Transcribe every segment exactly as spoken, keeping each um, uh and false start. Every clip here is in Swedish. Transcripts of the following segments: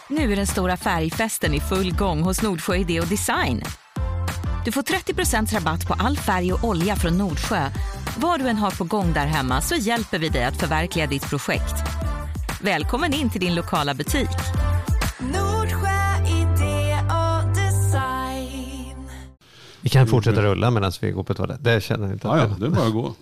Nu är den stora färgfesten i full gång hos Nordsjö Idé och Design. Du får trettio procent rabatt på all färg och olja från Nordsjö. Vad du än har på gång där hemma så hjälper vi dig att förverkliga ditt projekt. Välkommen in till din lokala butik. Nordsjö Idé och Design. Vi kan fortsätta rulla medan vi går på toalett. Det känner jag inte. Ja, ja, det är bara att gå.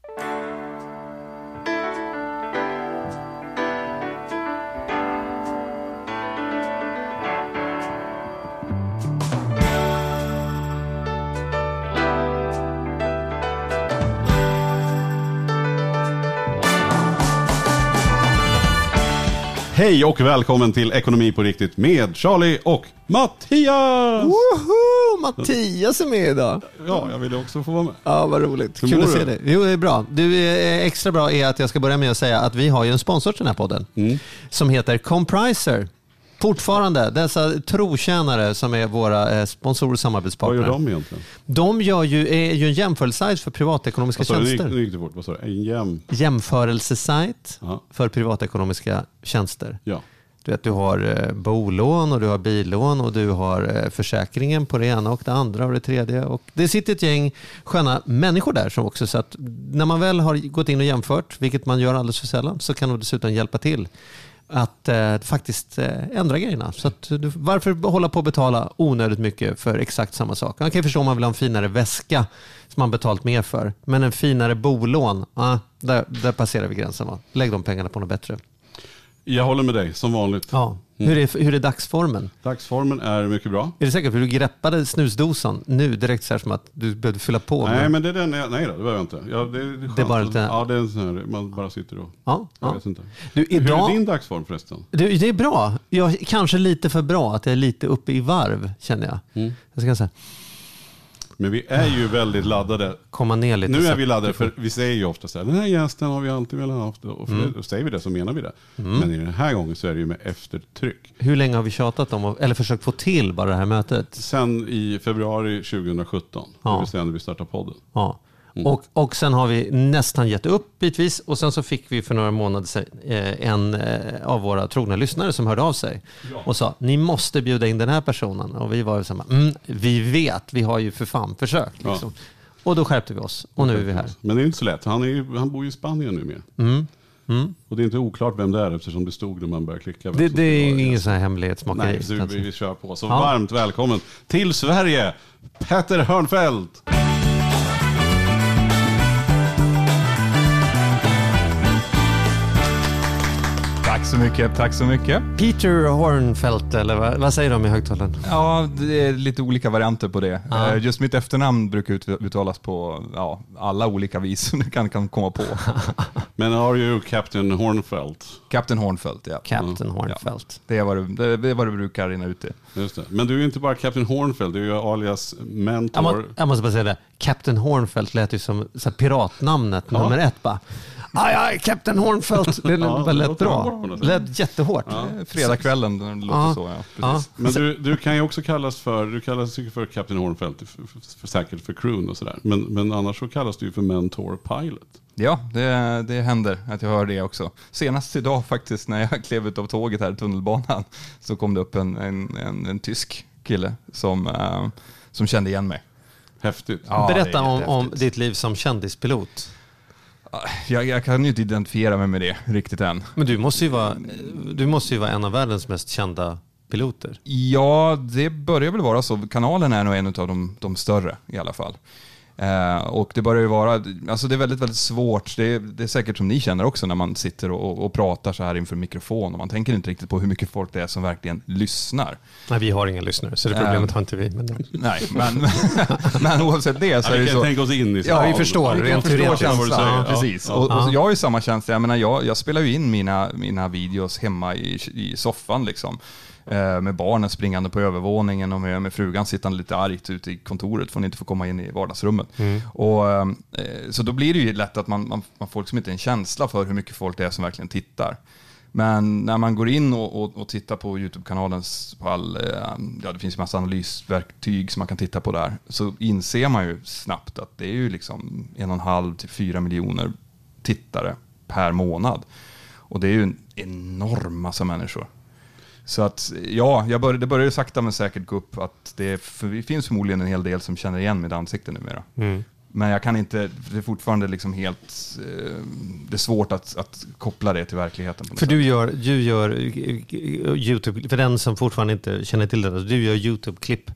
Hej och välkommen till Ekonomi på riktigt med Charlie och Mattias! Woho! Mattias är med idag. Ja, jag ville också få vara med. Ja, vad roligt. Hur Kul mår att du? se dig. Jo, det är bra. Du, är extra bra är att jag ska börja med att säga att vi har ju en sponsor till den här podden Mm. som heter Compriser. Fortfarande, dessa trotjänare som är våra eh, sponsorer och Vad samarbetspartner. gör de egentligen? De gör ju, är ju en jämförelsesajt för privatekonomiska Vad sa du? tjänster. Nu gick det fort. Vad sa du? En jäm... Jämförelsesajt Ja. för privatekonomiska tjänster. Ja. Du vet, du har eh, bolån och du har billån och du har eh, försäkringen på det ena och det andra och det tredje. Och det sitter ett gäng sköna människor där som också, så att när man väl har gått in och jämfört, vilket man gör alldeles för sällan, så kan de dessutom hjälpa till att eh, faktiskt eh, ändra grejerna. Så att, du, varför hålla på att betala onödigt mycket för exakt samma sak? Man kan ju förstå om man vill ha en finare väska som man betalt mer för. Men en finare bolån, ah, där, där passerar vi gränsen. Va? Lägg de pengarna på något bättre. Jag håller med dig, som vanligt. Ja. Hur, är, hur är dagsformen? Dagsformen är mycket bra. Är det säkert för du greppade snusdosan nu direkt så här som att du behövde fylla på? Nej, med... men det är den jag, nej då, det behöver jag inte. Ja, det, det, är Det är bara skönt. lite- Ja, det är en sån här, man bara sitter och... Ja, Jag ja. vet inte. Du, Hur idag... är din dagsform förresten? du, det är bra. Jag, kanske lite för bra att jag är lite uppe i varv, känner jag. Mm. Jag ska säga, Men vi är ju väldigt laddade. komma ner lite. Nu så är att- vi laddade, för vi säger ju ofta så här, den här gästen har vi alltid velat ha haft. Och, för Mm. det, och säger vi det så menar vi det. Men i den här gången så är det ju med eftertryck. Hur länge har vi tjatat om, att- eller försökt få till bara det här mötet? Sen i februari tjugosjutton, Ja. det vill säga när vi startade podden. Ja. Mm. Och, och sen har vi nästan gett upp bitvis, och sen så fick vi för några månader sedan eh, en eh, av våra trogna lyssnare som hörde av sig och sa, ni måste bjuda in den här personen. Och vi var ju så här, mm, vi vet, vi har ju för fan försökt. Liksom. Och då skärpte vi oss och nu är vi här. Men det är inte så lätt, han, är ju, han bor ju i Spanien nu mer. Mm. Mm. Och det är inte oklart vem det är eftersom det stod när man började klicka. Det, det är var ingen sån här hemlighetsmakeri. Nej, så vi, vi kör på. Så Ja. varmt välkommen till Sverige, Petter Hörnfeldt! Tack så mycket, tack så mycket. Peter Hornfeldt, eller vad, vad säger de i högtalaren? Ja, det är lite olika varianter på det. Ja. Eh, Just mitt efternamn brukar ut- uttalas på ja, alla olika vis som du kan, kan komma på. Men har ju Captain Hornfeldt. Captain Hornfeldt, ja. Captain Hornfeldt. Det är vad du, det, det är vad du brukar rinna ut i. Just det. Men du är ju inte bara Captain Hornfeldt, du är ju alias Jag, mentor. må, jag måste bara säga det. Captain Hornfeldt lät ju som så här, piratnamnet Ja. nummer ett. Bara. Aj, aj, Captain Hornfeldt. Det Ja, lät det lät låter hårt på bra. något Det sätt. lät jättehårt. Ja. Eh, Fredagskvällen, det låter Ja. så, ja. Ja. Precis. Men du, du kan ju också kallas för, du kallas ju för Captain Hornfeldt, för, för, för säkert för crewn och sådär. Men, men annars så kallas du ju för mentor pilot. Ja, det, det händer att jag hör det också. Senast idag faktiskt när jag klev ut av tåget här i tunnelbanan så kom det upp en, en, en, en tysk kille som, eh, som kände igen mig. Häftigt. Ja, det Berätta är om, om jättehäftigt. ditt liv som kändispilot. Jag, jag kan ju inte identifiera mig med det riktigt än. Men du måste ju vara, du måste ju vara en av världens mest kända piloter. Ja, det börjar väl vara så. Kanalen är nog en av de, de större i alla fall. Eh, och det börjar ju vara, alltså det är väldigt, väldigt svårt. Det är, det är säkert som ni känner också när man sitter och, och pratar så här inför mikrofon och man tänker inte riktigt på hur mycket folk det är som verkligen lyssnar. Nej, vi har inga lyssnare, så det problemet har inte vi. Men... Nej, men, men oavsett det så Ja, är vi det kan så. tänka oss in i Ja, vi förstår. Vi kan Rent förstå teoretiskt. känslan. Ja, Ja, precis. ja. Och, och Ja. jag har ju samma känsla. Jag menar, jag, jag spelar ju in mina, mina videos hemma i, i soffan liksom. Eh, med barnen springande på övervåningen och med, med frugan sittande lite argt ute i kontoret för hon inte får komma in i vardagsrummet. Mm. Och, eh, så då blir det ju lätt att man, man, man får liksom inte en känsla för hur mycket folk det är som verkligen tittar. Men när man går in och, och, och tittar på YouTube-kanalens på all, ja, det finns en massa analysverktyg som man kan titta på där, så inser man ju snabbt att det är ju liksom en och en halv till fyra miljoner tittare per månad. Och det är ju en enorm massa människor. Så att, ja, jag började, det började sakta men säkert gå upp att det, för det finns förmodligen en hel del som känner igen mitt ansikte numera. Mm. Men jag kan inte, det är fortfarande liksom helt, eh, det är svårt att, att koppla det till verkligheten. På för du gör, du gör YouTube, för den som fortfarande inte känner till det, du gör YouTube-klipp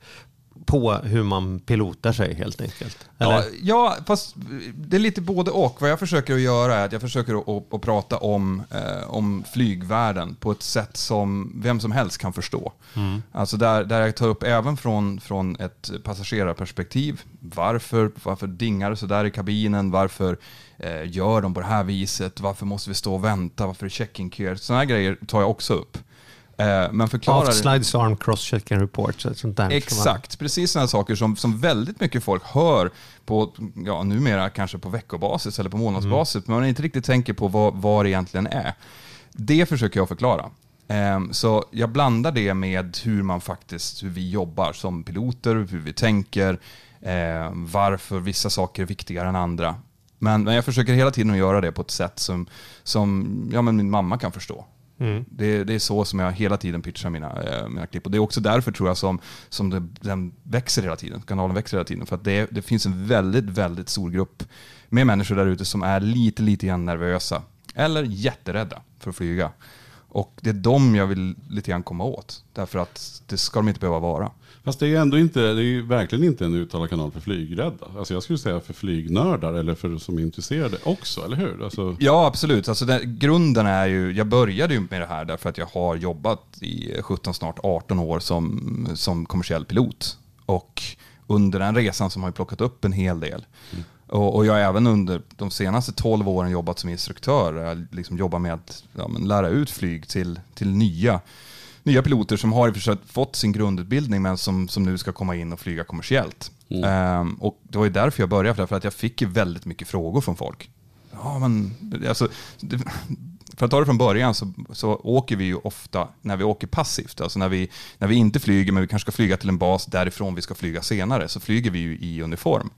på hur man pilotar sig helt enkelt. Eller? Ja, ja, fast det är lite både och. Vad jag försöker att göra är att jag försöker att, att, att prata om, eh, om flygvärlden på ett sätt som vem som helst kan förstå. Mm. Alltså där, där jag tar upp även från, från ett passagerarperspektiv. Varför, varför dingar det så där i kabinen? Varför eh, gör de på det här viset? Varför måste vi stå och vänta? Varför är check-in-köer? Sådana här grejer tar jag också upp. Men förklarar... Off-slides arm cross-checking reports. Sånt där. Exakt, precis sådana saker som, som väldigt mycket folk hör på, ja, numera kanske på veckobasis eller på månadsbasis, mm. men man inte riktigt tänker på vad, vad det egentligen är. Det försöker jag förklara. Um, så jag blandar det med hur man faktiskt, hur vi jobbar som piloter, hur vi tänker, um, varför vissa saker är viktigare än andra. Men, men jag försöker hela tiden att göra det på ett sätt som, som ja, men min mamma kan förstå. Mm. Det, det är så som jag hela tiden pitchar mina, äh, mina klipp. Och det är också därför tror jag som, som det, den växer hela tiden. Kanalen växer hela tiden. För att det, det finns en väldigt, väldigt stor grupp med människor där ute som är lite, lite grann nervösa. Eller jätterädda för att flyga. Och det är dem jag vill lite grann komma åt. Därför att det ska de inte behöva vara. Fast det är ju ändå inte, det är ju verkligen inte en uttalad kanal för flygrädda. Alltså jag skulle säga för flygnördar eller för som är intresserade också, eller hur? Alltså... Ja, absolut. Alltså den, grunden är ju, jag började ju med det här därför att jag har jobbat i sjutton, snart arton år som, som kommersiell pilot. Och under den resan som har jag plockat upp en hel del. Mm. Och, och jag har även under de senaste tolv åren jobbat som instruktör. Jag liksom jobbar med att ja, men lära ut flyg till, till nya nya piloter som har i och för sig fått sin grundutbildning men som, som nu ska komma in och flyga kommersiellt. Mm. Um, och det var ju därför jag började, för att jag fick ju väldigt mycket frågor från folk. Ja, men alltså, det, för att ta det från början så, så åker vi ju ofta när vi åker passivt. Alltså när vi, när vi inte flyger men vi kanske ska flyga till en bas därifrån vi ska flyga senare, så flyger vi ju i uniform.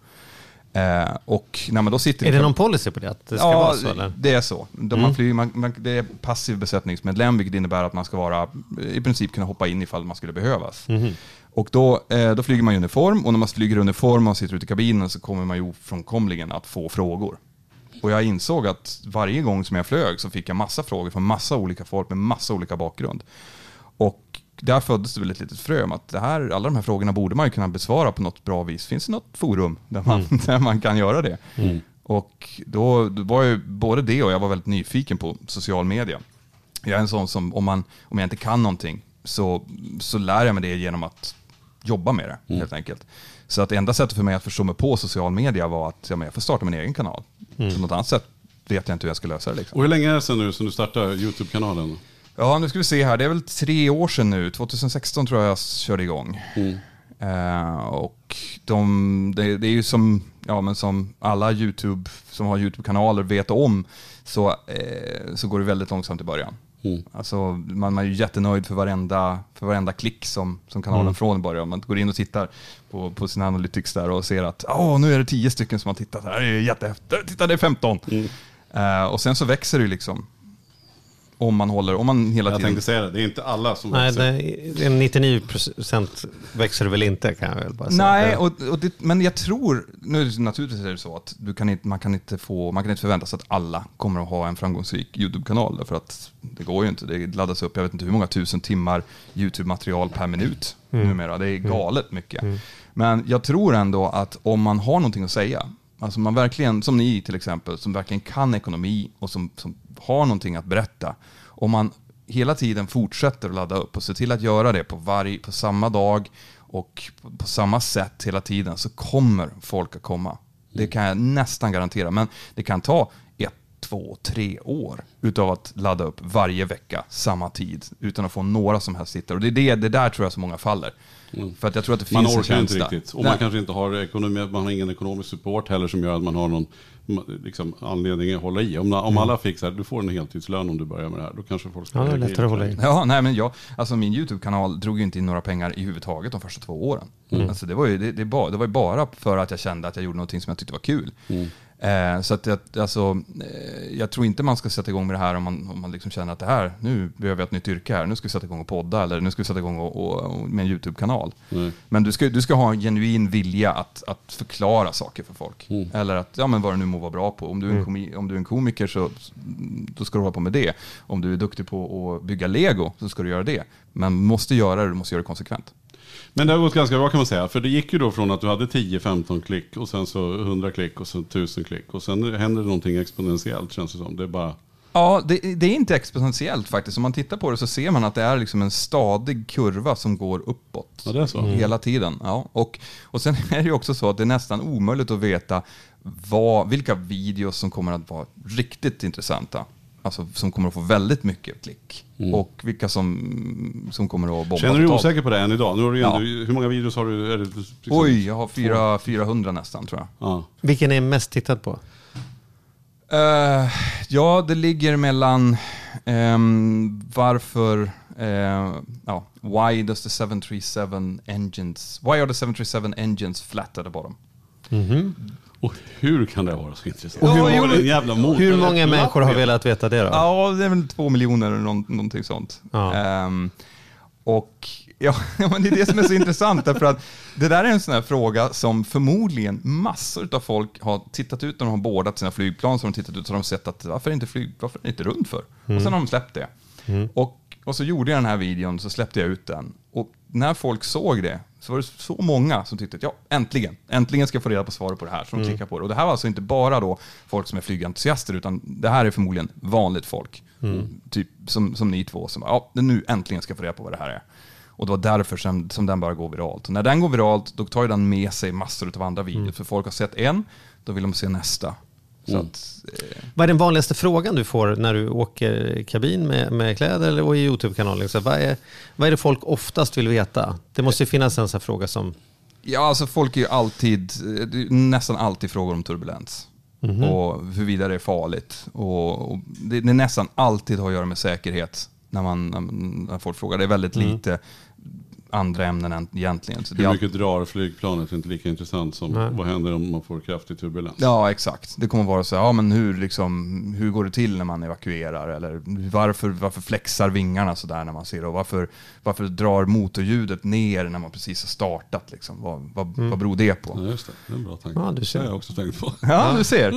Uh, och när man då sitter är det någon policy på det? Att det ska ja, vara så, eller? Det är så. De Mm. man flyger, man, man, det är passiv besättningsmedlem, vilket innebär att man ska vara i princip kunna hoppa in ifall man skulle behövas. Mm. Och då, eh, då flyger man i uniform, och när man flyger i uniform och sitter ute i kabinen så kommer man ju ofrånkomligen att få frågor. Och jag insåg att varje gång som jag flög så fick jag massa frågor från massa olika folk med massa olika bakgrund. Och där föddes det väl ett litet frö om att det här, alla de här frågorna borde man ju kunna besvara på något bra vis. Finns det något forum där man, mm. där man kan göra det? Mm. Och då, då var ju både det, och jag var väldigt nyfiken på social media. Jag är en sån som, om, man, om jag inte kan någonting så, så lär jag mig det genom att jobba med det, mm. helt enkelt. Så att enda sättet för mig att förstå mig på social media var att ja, men jag får starta min egen kanal. Mm. På något annat sätt vet jag inte hur jag ska lösa det. Liksom. Och hur länge är det sedan nu som du startade YouTube-kanalen? Ja, nu ska vi se här. Det är väl tre år sedan nu. tjugohundrasexton tror jag jag körde igång. Mm. Uh, och de, det, det är ju som, ja, men som alla YouTube som har YouTube-kanaler vet om, så, eh, så går det väldigt långsamt i början. Mm. Alltså, man är ju jättenöjd för varenda, för varenda klick som, som kanalen mm. från början. Man går in och tittar på, på sina analytics där och ser att åh, nu är det tio stycken som har tittat här. Det är jättehäftigt. Titta, det är femton. Mm. Uh, och sen så växer det liksom. Om man håller, om man hela jag tiden... Jag tänkte säga det, det är inte alla som Nej, växer. Det är nittionio procent växer väl inte, kan jag väl bara säga. Nej, och, och det, men jag tror, nu är det naturligtvis är det så att du kan inte, man, kan inte få, man kan inte förvänta sig att alla kommer att ha en framgångsrik YouTube-kanal, därför att det går ju inte. Det laddas upp, jag vet inte hur många tusen timmar YouTube-material per minut mm. numera. Det är galet mycket. Mm. Men jag tror ändå att om man har någonting att säga, alltså man verkligen, som ni till exempel, som verkligen kan ekonomi och som, som har någonting att berätta. Om man hela tiden fortsätter att ladda upp och se till att göra det på, varje, på samma dag och på, på samma sätt hela tiden, så kommer folk att komma. Det kan jag nästan garantera. Men det kan ta ett, två, tre år utav att ladda upp varje vecka, samma tid, utan att få några som helst sitter. Och det är det, det där tror jag så många faller. Mm. För att jag tror att det finns man orkar en inte riktigt. Och man kanske inte har ekonomi, man har ingen ekonomisk support heller som gör att man har någon liksom, anledning att hålla i. Om, om mm. alla fick så här, du får en heltidslön om du börjar med det här, då kanske folk ska ja, det är lättare att hålla i. Ja, nej, men jag, alltså min YouTube-kanal drog ju inte in några pengar i huvudtaget de första två åren. Mm. Alltså det var ju det, det, bara, det var ju bara för att jag kände att jag gjorde någonting som jag tyckte var kul. Mm. Eh, så att jag, alltså, eh, jag tror inte man ska sätta igång med det här om man, om man liksom känner att det här, nu behöver jag ett nytt yrke här, nu ska vi sätta igång och podda eller nu ska vi sätta igång och, och, och med en YouTube-kanal. Mm. Men du ska, du ska ha en genuin vilja att, att förklara saker för folk. Mm. Eller att, ja men vad du nu må vara bra på. Om du är en, komi, om du är en komiker så då ska du hålla på med det. Om du är duktig på att bygga Lego så ska du göra det. Men måste göra det, du måste göra det konsekvent. Men det har gått ganska bra kan man säga. För det gick ju då från att du hade tio femton klick och sen så hundra klick och så tusen klick. Och sen händer det någonting exponentiellt känns det som. Det är bara... Ja, det, det är inte exponentiellt faktiskt. Om man tittar på det så ser man att det är liksom en stadig kurva som går uppåt. Ja, det är så. Mm. Hela tiden. Ja. Och, och sen är det ju också så att det är nästan omöjligt att veta vad, vilka videos som kommer att vara riktigt intressanta. Alltså som kommer att få väldigt mycket klick. Mm. Och vilka som, som kommer att bomba. Känner du dig osäker på det än idag? Nu har du ändå, ja. Hur många videos har du? Är det liksom Oj, jag har fyra, fyrahundra nästan tror jag. Ja. Vilken är mest tittad på? Uh, ja, det ligger mellan um, varför uh, ja, why does the seven thirty-seven engines why are the seven thirty-seven engines flat at the bottom? Mm-hmm. Och hur kan det vara så intressant? Och hur, ja, många, en jävla hur många människor har velat veta det då? Ja, det är väl två miljoner eller någon, någonting sånt. Ja. Um, och ja, men det är det som är så intressant därför att det där är en sån här fråga som förmodligen massor av folk har tittat ut när de har bordat sina flygplan, så de tittat ut så har de sett att varför är inte flyg, varför är det inte runt för? Mm. Och sen har de släppt det. Mm. Och, och så gjorde jag den här videon, så släppte jag ut den. Och när folk såg det så var det så många som tyckte att ja, äntligen, äntligen ska jag få reda på svaret på det här. Så de mm. klickar på det. Och det här var alltså inte bara då folk som är flygentusiaster, utan det här är förmodligen vanligt folk. Mm. Typ som, som ni två som ja, nu äntligen ska jag få reda på vad det här är. Och det var därför som, som den bara går viralt. Och när den går viralt, då tar ju den med sig massor av andra videor. Mm. För folk har sett en, då vill de se nästa. Så mm. att, eh. Vad är den vanligaste frågan du får när du åker kabin med, med kläder eller och i YouTube-kanalen? Så vad, är, vad är det folk oftast vill veta? Det måste ju finnas en sån här fråga som... Ja, alltså folk är ju alltid, nästan alltid frågor om turbulens. Mm-hmm. Och huruvida det är farligt. Och, och det, det nästan alltid har att göra med säkerhet. När, man, när folk frågar. Det är väldigt mm. lite andra ämnen än egentligen. Så hur det mycket drar flygplanet är inte lika intressant som Nej. Vad händer om man får kraftig turbulens. Ja, exakt. Det kommer vara så ja, men hur, liksom, hur går det till när man evakuerar? Eller varför, varför flexar vingarna så där när man ser det? Och varför, varför drar motorljudet ner när man precis har startat? Liksom? Vad, vad, mm. vad beror det på? Ja, just det. Det är en bra tanke. Ja, du ser. Det har jag också tänkt på. Ja, du ser.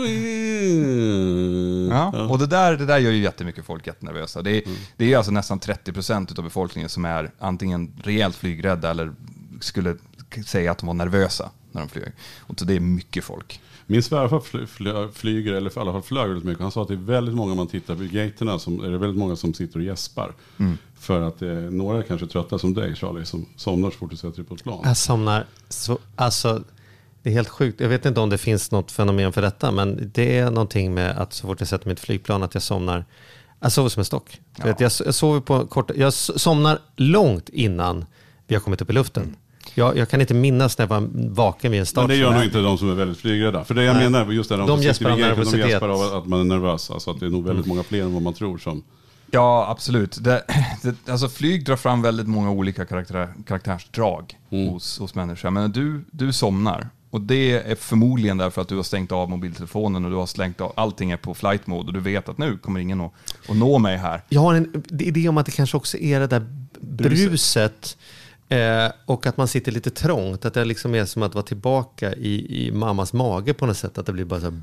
Ja, och det där, det där gör ju jättemycket folk jättenervösa. Det är, mm. det är alltså nästan trettio procent av befolkningen som är antingen rejält flygrädda eller skulle säga att de var nervösa när de flög. Och så det är mycket folk. Min svärfar fly, fly, flyger, eller i alla fall flög väldigt mycket. Han sa att det är väldigt många, man tittar på gaterna, som är det väldigt många som sitter och gäspar. Mm. För att det är några är kanske trötta som dig, Charlie, som somnar så fort du sätter dig på ett plan. Jag somnar så, alltså det är helt sjukt. Jag vet inte om det finns något fenomen för detta, men det är någonting med att så fort jag sätter mig i ett flygplan att jag somnar. Jag sover som en stock. Ja. Vet, jag, jag sover på kort, jag somnar långt innan vi har kommit upp i luften. Mm. Jag, jag kan inte minnas när jag var vaken vid en start. Men det gör nog inte de som är väldigt flygrädda. För det jag Nej. menar just det, de, de gäspar av nervositet. De gäspar av att man är nervös. Alltså att det är nog väldigt mm. många fler än vad man tror som... Ja, absolut. Det, det, alltså flyg drar fram väldigt många olika karaktär, karaktärsdrag mm. hos, hos människor. Men du, du somnar. Och det är förmodligen därför att du har stängt av mobiltelefonen och du har slängt av, allting är på flight mode och du vet att nu kommer ingen att, att nå mig här. Jag har en idé om att det kanske också är det där bruset eh, och att man sitter lite trångt. Att det liksom är som att vara tillbaka i, i mammas mage på något sätt. Att det blir bara så här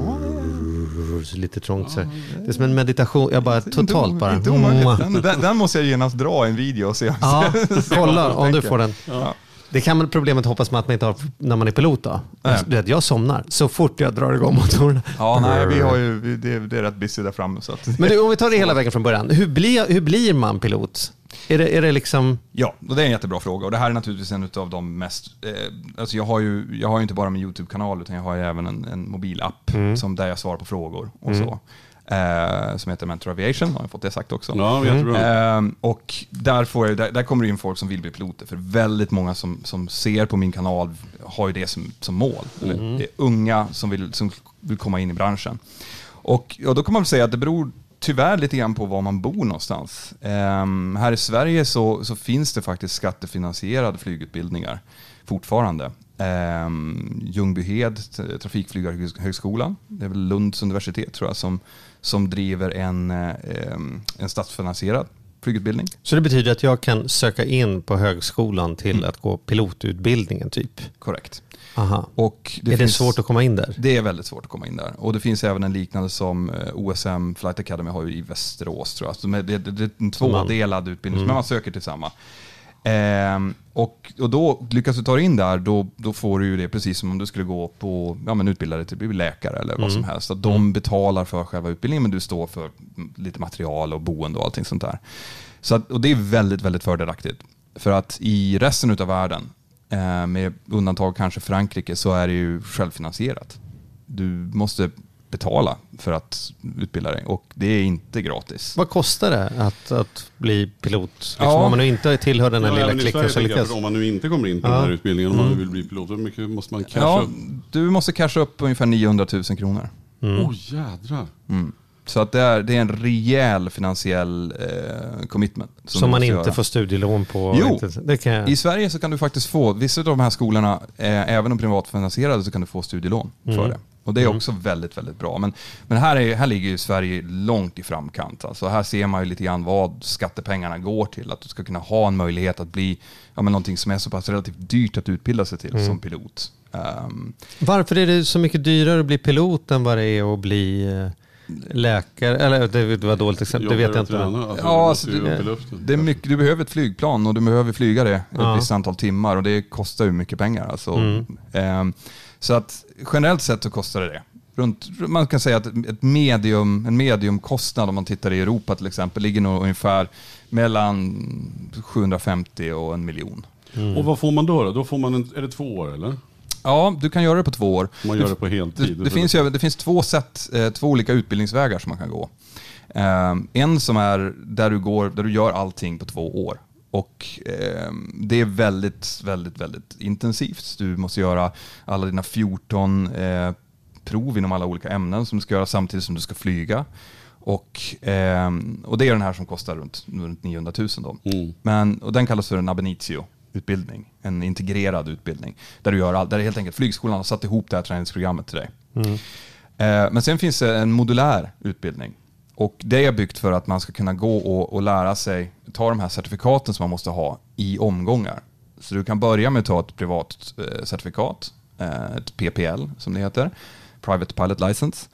brrr, så lite trångt. Så det är som en meditation. Jag bara totalt bara... Den, den, den måste jag genast dra en video och se. Ja, kolla om du får den. Ja. Det kan man problemet hoppas man att man inte har när man är pilot då. Jag, jag somnar så fort jag drar igång motorerna. Ja, nej, vi har ju, det, det är rätt busy där framme. Så att... Men du, om vi tar det hela vägen från början. Hur blir, hur blir man pilot? Är det, är det liksom... Ja, och det är en jättebra fråga. Och det här är naturligtvis en av de mest... Eh, alltså jag har ju jag har ju inte bara min YouTube-kanal utan jag har ju även en, en mobilapp mm. som där jag svarar på frågor och mm. så. Eh, som heter Mentor Aviation, har jag fått det sagt också. Ja, jättebra. Eh, och där, får jag, där, där kommer det in folk som vill bli piloter. För väldigt många som, som ser på min kanal har ju det som, som mål. Mm. Det är unga som vill, som vill komma in i branschen. Och, och då kan man väl säga att det beror tyvärr lite grann på var man bor någonstans. Eh, här i Sverige så, så finns det faktiskt skattefinansierade flygutbildningar fortfarande. Eh, Ljungbyhed, Trafikflygarhögskolan, det är väl Lunds universitet tror jag, som, som driver en, eh, en statsfinansierad flygutbildning. Så det betyder att jag kan söka in på högskolan till mm. att gå pilotutbildningen typ? Korrekt. Aha. Och det är finns, det svårt att komma in där? Det är väldigt svårt att komma in där. Och det finns även en liknande som O S M Flight Academy har ju i Västerås tror jag. Så det, det, det är en tvådelad utbildning, mm. men man söker till samma. Ehm, och, och då lyckas du ta dig in där, då, då får du ju det precis som om du skulle gå på, ja men utbildare till bli läkare eller vad mm. som helst. Att de mm. betalar för själva utbildningen, men du står för lite material och boende och allting sånt där. Så att, och det är väldigt, väldigt fördelaktigt. För att i resten av världen, eh, med undantag kanske Frankrike, så är det ju självfinansierat. Du måste betala för att utbilda dig och det är inte gratis. Vad kostar det att, att bli pilot? Liksom, ja. Om man nu inte tillhör den här ja, lilla klicken så lyckas. Om man nu inte kommer in på ja. den här utbildningen, om mm. man vill bli pilot, hur mycket måste man casha ja, upp? Du måste casha upp ungefär niohundratusen kronor. Åh mm. oh, jädrar. Mm. Så att det är, det är en rejäl finansiell eh, commitment. Som, som man inte göra. får studielån på? Jo, inte, det kan jag... i Sverige så kan du faktiskt få, vissa av de här skolorna, eh, även de privatfinansierade, så kan du få studielån mm. för det. Och det är också mm. väldigt, väldigt bra. Men, men här, är, här ligger ju Sverige långt i framkant. Alltså här ser man ju lite grann vad skattepengarna går till. Att du ska kunna ha en möjlighet att bli ja, men någonting som är så pass relativt dyrt att utbilda sig till mm. som pilot. Um, Varför är det så mycket dyrare att bli pilot än vad det är att bli läkare? Eller det var dåligt exempel, det vet jag inte. Träna, alltså, ja, alltså, det, det är mycket, du behöver ett flygplan och du behöver flyga det ja. ett visst antal timmar och det kostar ju mycket pengar. Alltså, mm. um, Så att generellt sett så kostar det det. Runt, man kan säga att ett medium, en mediumkostnad om man tittar i Europa till exempel ligger nog ungefär mellan sjuhundrafemtio och en miljon. Mm. Och vad får man då? Då, då får man en, är det två år eller? Ja, du kan göra det på två år. Man gör det på heltid. Det, det, finns, ju, det finns två sätt, två olika utbildningsvägar som man kan gå. Um, en som är där du, går, där du gör allting på två år. Och eh, det är väldigt, väldigt, väldigt intensivt. Du måste göra alla dina fjorton eh, prov inom alla olika ämnen som du ska göra samtidigt som du ska flyga. Och, eh, och det är den här som kostar runt, runt niohundratusen då. Mm. Men, och den kallas för en ab initio-utbildning. En integrerad utbildning. Där du gör all, där helt enkelt flygskolan har satt ihop det här träningsprogrammet till dig. Mm. Eh, men sen finns det en modulär utbildning. Och det är byggt för att man ska kunna gå och, och lära sig ta de här certifikaten som man måste ha i omgångar. Så du kan börja med att ta ett privat eh, certifikat, eh, ett P P L som det heter, Private Pilot License.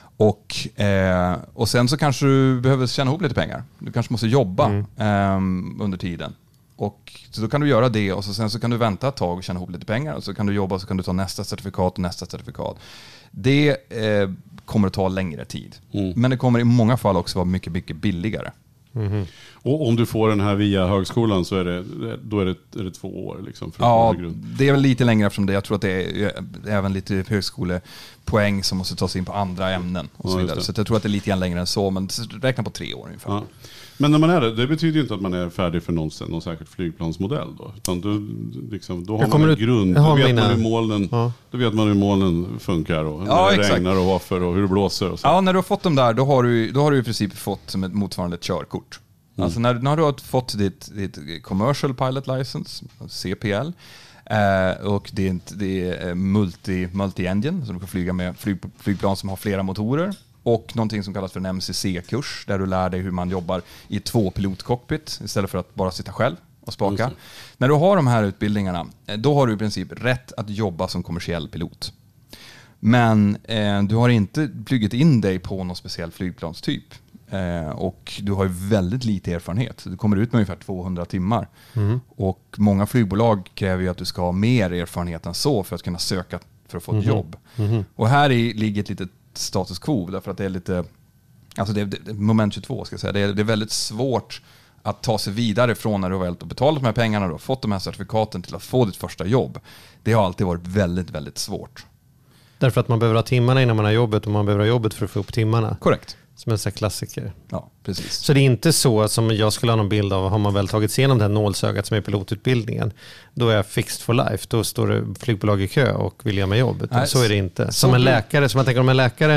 Och, eh, och sen så kanske du behöver tjäna ihop lite pengar. Du kanske måste jobba mm. eh, under tiden. Och så då kan du göra det och så sen så kan du vänta ett tag och tjäna ihop lite pengar. Och så kan du jobba och så kan du ta nästa certifikat och nästa certifikat. Det eh, kommer att ta längre tid. Mm. Men det kommer i många fall också vara mycket, mycket billigare. Mm. Och om du får den här via högskolan så är det, då är det, är det två år liksom för ja, grund. Det är väl lite längre eftersom det. Jag tror att det är även lite högskolepoäng som måste tas in på andra ämnen och så vidare. Ja, så jag tror att det är lite grann längre än så, men räkna på tre år ungefär. Ja. Men när man är det, det betyder ju inte att man är färdig för någonsin, någon säkert flygplansmodell då. Utan du, liksom, då har man en ut, grund, då vet, mina... man hur molnen, ja. då vet man hur molnen funkar och ja, när det exakt. regnar och varför och hur det blåser. Och så. Ja, när du har fått dem där, då har du, då har du i princip fått som ett motsvarande ett körkort. Mm. Alltså när, när du har fått ditt, ditt Commercial Pilot License, C P L, eh, och det är, det är multi, multi-engine, så du kan flyga med flyg, flygplan som har flera motorer. Och någonting som kallas för en M C C-kurs där du lär dig hur man jobbar i två pilotcockpit istället för att bara sitta själv och spaka. Mm. När du har de här utbildningarna, då har du i princip rätt att jobba som kommersiell pilot. Men eh, du har inte pluggat in dig på någon speciell flygplanstyp. Eh, och du har ju väldigt lite erfarenhet. Du kommer ut med ungefär tvåhundra timmar. Mm. Och många flygbolag kräver ju att du ska ha mer erfarenhet än så för att kunna söka för att få ett mm. jobb. Mm. Och här i, ligger ett litet status quo därför att det är lite, alltså det är, det är moment tjugotvå ska jag säga. Det är, det är väldigt svårt att ta sig vidare från när du har väl betalat de här pengarna och fått de här certifikaten till att få ditt första jobb. Det har alltid varit väldigt, väldigt svårt. Därför att man behöver ha timmarna innan man har jobbet och man behöver ha jobbet för att få upp timmarna. Korrekt. Som en sån här klassiker. Ja, precis. Så det är inte så som jag skulle ha någon bild av, har man väl tagit sig igenom det här nålsögat som är pilotutbildningen, då är jag fixed for life. Då står det flygbolag i kö och vill göra mig jobb. Nej, så är det inte. Som en läkare, som jag tänker om en läkare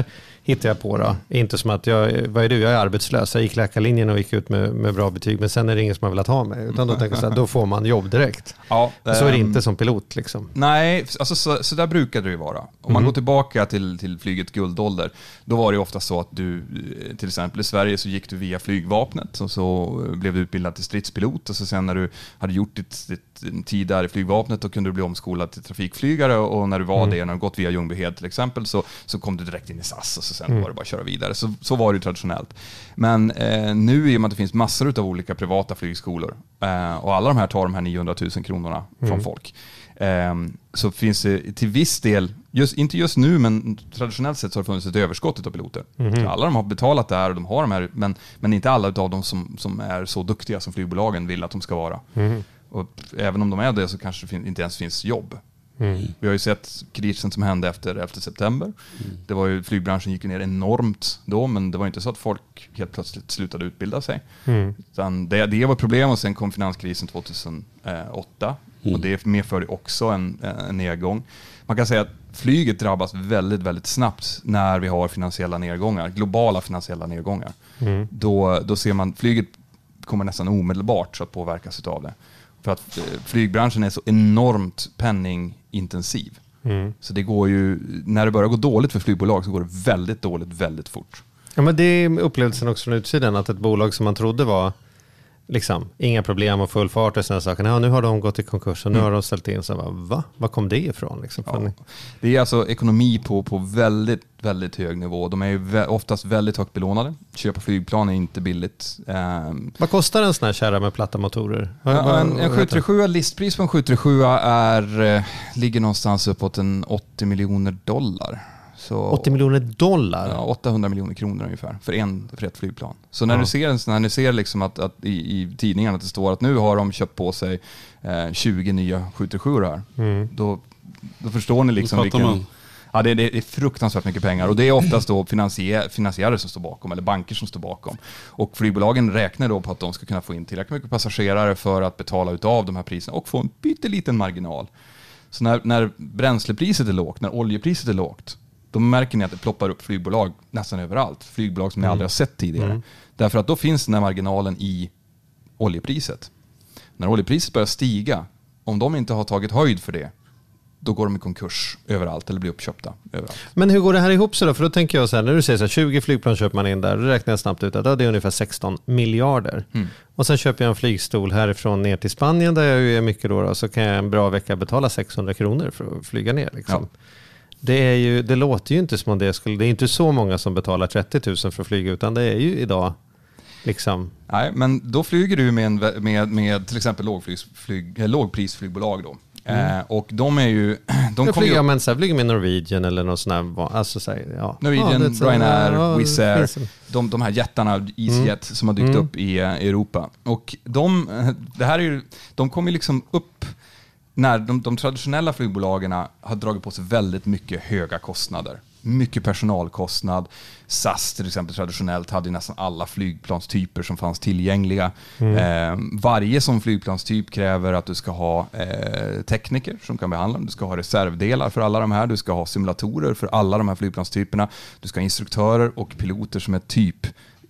hittar jag på då. Inte som att jag, vad är du, jag är arbetslös. Jag gick läkarlinjen och gick ut med, med bra betyg, men sen är det ingen som har velat ha mig. Utan då tänker jag så här, då får man jobb direkt. Ja, så är det ähm, inte som pilot liksom. Nej, alltså så, så där brukade det ju vara. Om man Mm. går tillbaka till, till flyget guldålder, då var det ju ofta så att du, till exempel i Sverige så gick du via flygvapnet och så blev du utbildad till stridspilot, och så sen när du hade gjort ditt, ditt tid där i flygvapnet, då kunde du bli omskolad till trafikflygare, och när du var Mm. det, när du gått via Ljungbyhed till exempel, så, så kom du direkt in i S A S, och så sen Mm. var det bara att köra vidare. Så, så var det ju traditionellt. Men eh, nu i och med att det finns massor av olika privata flygskolor, eh, och alla de här tar de här niohundratusen kronorna från Mm. folk, eh, så finns det till viss del, just, inte just nu, men traditionellt sett så har det funnits ett överskott av piloter. Mhm. Så alla de har betalat det här och de har de här, men, men inte alla av dem som, som är så duktiga som flygbolagen vill att de ska vara. Mm. Och även om de är det, så kanske det fin- inte ens finns jobb. Mm. Vi har ju sett krisen som hände efter elfte september. Det var ju, flygbranschen gick ner enormt då, men det var inte så att folk helt plötsligt slutade utbilda sig. Mm. Utan det, det var problem, och sen kom finanskrisen tjugohundraåtta, och det medförde också en, en nedgång. Man kan säga att flyget drabbas väldigt, väldigt snabbt när vi har finansiella nedgångar, globala finansiella nedgångar. Mm. Då, då ser man, flyget kommer nästan omedelbart så att påverkas av det. För att eh, flygbranschen är så enormt penningintensiv. Mm. Så det går ju, när det börjar gå dåligt för flygbolag så går det väldigt dåligt, väldigt fort. Ja, men det är upplevelsen också från utsidan, att ett bolag som man trodde var liksom inga problem och full fart och sådana saker. Ja, nu har de gått i konkurs och nu Mm. har de ställt in. Så bara, va? Var kom det ifrån? Liksom? Ja. Det är alltså ekonomi på, på väldigt, väldigt hög nivå. De är ju vä- oftast väldigt högt belånade. Köpa flygplan är inte billigt. Um, Vad kostar en sån här kärra med platta motorer? Vad- ja, vad- en, vad en heter det? sju trettiosju, listpris på en sju trettiosju är, eh, ligger någonstans uppåt en åttio miljoner dollar. Så, åttio miljoner dollar? Ja, åttahundra miljoner kronor ungefär för, en, för ett flygplan. Så när Ja. du ser, när ni ser liksom att, att i, i tidningarna att det står att nu har de köpt på sig eh, tjugo nya sju trettiosju här, Mm. då, då förstår ni liksom Då fattar vilken... man. Ja, det, det är fruktansvärt mycket pengar, och det är oftast då finansier, finansiärer som står bakom, eller banker som står bakom. Och flygbolagen räknar då på att de ska kunna få in tillräckligt mycket passagerare för att betala ut av de här priserna och få en pytteliten marginal. Så när, när bränslepriset är lågt, när oljepriset är lågt, då märker ni att det ploppar upp flygbolag nästan överallt. Flygbolag som ni aldrig har sett tidigare. Mm. Därför att då finns den här marginalen i oljepriset. När oljepriset börjar stiga, om de inte har tagit höjd för det, då går de i konkurs överallt eller blir uppköpta överallt. Men hur går det här ihop sig då? För då tänker jag så här, när du säger så här, tjugo flygplan köper man in där, då räknar jag snabbt ut att ja, det är ungefär sexton miljarder. Mm. Och sen köper jag en flygstol härifrån ner till Spanien där jag ju är mycket då, då så kan jag en bra vecka betala sexhundra kronor för att flyga ner. Liksom. Ja. Det, är ju, det låter ju inte som om det skulle, det är inte så många som betalar trettio tusen för att flyga, utan det är ju idag liksom... Nej, men då flyger du med, en, med, med till exempel lågflyg, eh, lågprisflygbolag då. Mm. Eh, och de är ju... De Jag kommer flyger, ju, men så här, flyger med Norwegian eller någon sån här, alltså så här, ja. Norwegian, ja, det är så- Ryanair, ja, Wizz det Air, finns- de, de här jättarna, EasyJet, som har dykt Mm. upp i eh, Europa. Och de, eh, det här är ju, de kommer ju liksom upp när de, de traditionella flygbolagen har dragit på sig väldigt mycket höga kostnader. Mycket personalkostnad. S A S till exempel traditionellt hade ju nästan alla flygplanstyper som fanns tillgängliga. Mm. Eh, varje sån flygplanstyp kräver att du ska ha eh, tekniker som kan behandla dem. Du ska ha reservdelar för alla de här. Du ska ha simulatorer för alla de här flygplanstyperna. Du ska ha instruktörer och piloter som är typ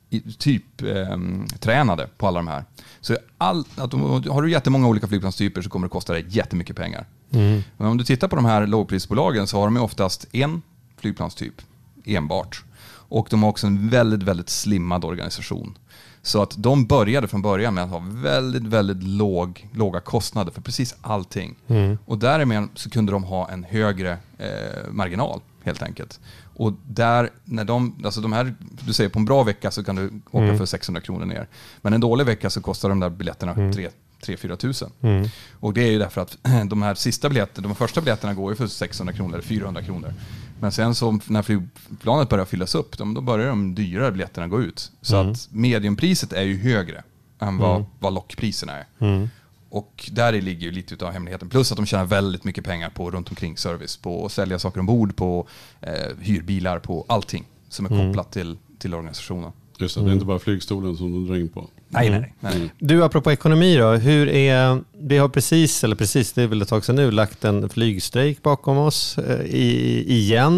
typ eh, tränade på alla de här. Så all, att de, har du jättemånga olika flygplanstyper så kommer det kosta dig jättemycket pengar. Mm. Men om du tittar på de här lågprisbolagen så har de oftast en flygplanstyp enbart. Och de har också en väldigt, väldigt slimmad organisation. Så att de började från början med att ha väldigt, väldigt låg, låga kostnader för precis allting. Mm. Och därmed så kunde de ha en högre eh, marginal helt enkelt. Och där, när de, alltså de här, du säger på en bra vecka så kan du åka Mm. för sexhundra kronor ner. Men en dålig vecka så kostar de där biljetterna Mm. tre till fyra tusen. Mm. Och det är ju därför att de här sista biljetterna, de första biljetterna går ju för sexhundra kronor eller fyrahundra kronor. Men sen så när flygplanet börjar fyllas upp, då börjar de dyrare biljetterna gå ut. Så Mm. att mediumpriset är ju högre än vad, Mm. vad lockpriserna är. Mm. Och där ligger ju lite av hemligheten. Plus att de tjänar väldigt mycket pengar på runt omkring service, på att sälja saker ombord, på eh, hyrbilar, på allting som är Mm. kopplat till, till organisationen. Just det, det är inte bara flygstolen som de drar in på. Nej, Mm. nej, nej. nej. Du, apropå ekonomi då, hur är, vi har precis, eller precis, det är väl ett tag sedan nu, lagt en flygstrejk bakom oss eh, i, igen.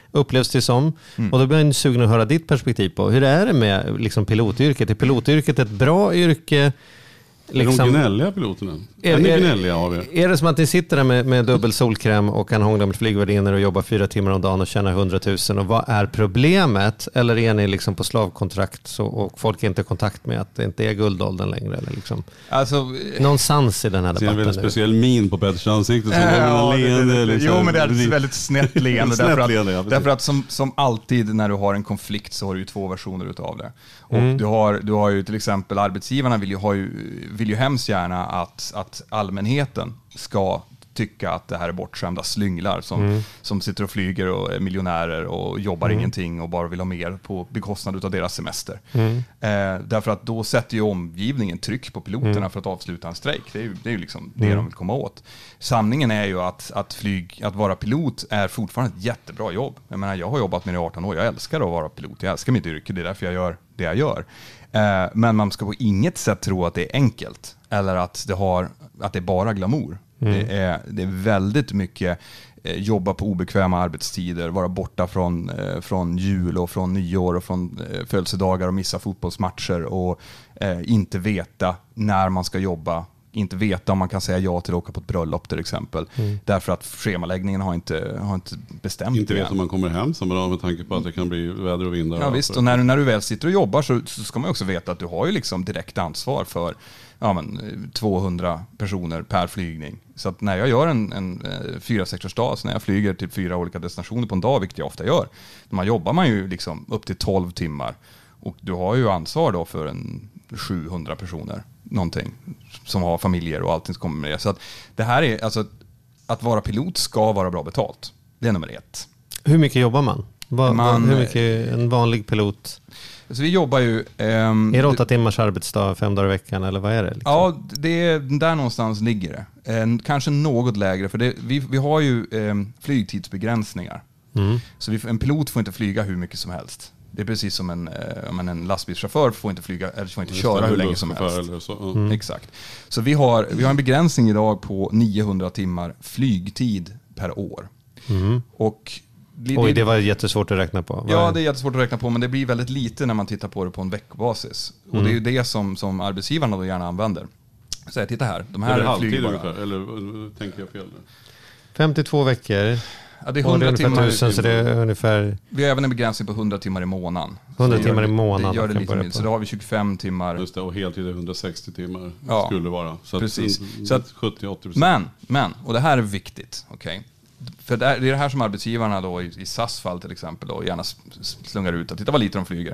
upplevs det som. Mm. Och då blir jag sugen att höra ditt perspektiv på hur är det med liksom, pilotyrket? Är pilotyrket ett bra yrke? Liksom, är de gnälliga piloterna? Är, är, är, gnälliga av er? är det som att ni sitter där med, med dubbel solkräm och kan hångla med flygvärdinnor och jobba fyra timmar om dagen och tjäna hundratusen? Och vad är problemet? Eller är ni liksom på slavkontrakt så, och folk är inte i kontakt med att det inte är guldåldern längre? Eller liksom, alltså, någonstans i den här debatten. Det är en väldigt speciell min på Petters ansikte. Som äh, ja, leende, det, det, liksom. Jo, men det är ett väldigt snett leende. snett därför att, leende, ja, därför att som, som alltid när du har en konflikt så har du ju två versioner utav det. Och Mm. du, har, du har ju till exempel arbetsgivarna vill ju, ha ju, vill ju hemskt gärna att, att allmänheten ska tycka att det här är bortskämda slynglar som, mm. som sitter och flyger och är miljonärer och jobbar mm. ingenting och bara vill ha mer på bekostnad av deras semester. Mm. Eh, därför att då sätter ju omgivningen tryck på piloterna mm. för att avsluta en strejk. Det är ju, det är ju liksom det mm. de vill komma åt. Sanningen är ju att, att, flyg, att vara pilot är fortfarande ett jättebra jobb. Jag menar, jag har jobbat med det i arton år. Jag älskar att vara pilot. Jag älskar mitt yrke. Det är därför jag gör det jag gör. Eh, men man ska på inget sätt tro att det är enkelt eller att det, har, att det är bara glamour. Mm. Det, är, det är väldigt mycket eh, jobba på obekväma arbetstider, vara borta från, eh, från jul och från nyår och från eh, födelsedagar och missa fotbollsmatcher och eh, inte veta när man ska jobba, inte veta om man kan säga ja till att åka på ett bröllop till exempel. Mm. Därför att schemaläggningen har inte, har inte bestämt Inte det vet om man kommer hem samma dag med tanke på att det kan bli väder och vindar. Ja visst, och när, när du väl sitter och jobbar så, så ska man också veta att du har ju liksom direkt ansvar för ja, men, tvåhundra personer per flygning. Så att när jag gör en, en, en fyra sexårsdag, så när jag flyger till fyra olika destinationer på en dag, vilket jag ofta gör, man jobbar man ju liksom upp till tolv timmar. Och du har ju ansvar då för en sjuhundra personer, någonting, som har familjer och allting som kommer med det. Så att det här är, alltså, att vara pilot ska vara bra betalt. Det är nummer ett. Hur mycket jobbar man? Va, man hur mycket en vanlig pilot? Så vi jobbar ju... Ehm, är det åtta timmars arbetsdag, fem dagar i veckan eller vad är det? Liksom? Ja, det är, där någonstans ligger det. Eh, kanske något lägre, för det, vi, vi har ju eh, flygtidsbegränsningar. Mm. Så vi, en pilot får inte flyga hur mycket som helst. Det är precis som en, eh, en lastbilschaufför får inte flyga eller får inte Just köra det, hur länge som helst. Så. Mm. Mm. Exakt. Så vi har, vi har en begränsning idag på niohundra timmar flygtid per år. Mm. Och Oj, det var jättesvårt att räkna på. Ja, det är jättesvårt att räkna på, men det blir väldigt lite när man tittar på det på en veckobasis. Mm. Och det är ju det som, som arbetsgivarna då gärna använder. Så jag titta här, de här är det flyger bara. Ungefär, eller tänker jag fel nu? femtiotvå veckor. Ja, det är hundra timmar. tusen, så det är ungefär... Vi har även en begränsning på hundra timmar i månaden. hundra timmar i månaden. Det gör det lite mindre. Så då har vi tjugofem timmar. Just det, och heltid är hundrasextio timmar ja, skulle vara. Så precis. Att, så att, sjuttio till åttio procent. Men, men, och det här är viktigt, okej. Okay? För det är det här som arbetsgivarna då i, i S A S fall till exempel då gärna slungar ut och titta vad lite de flyger.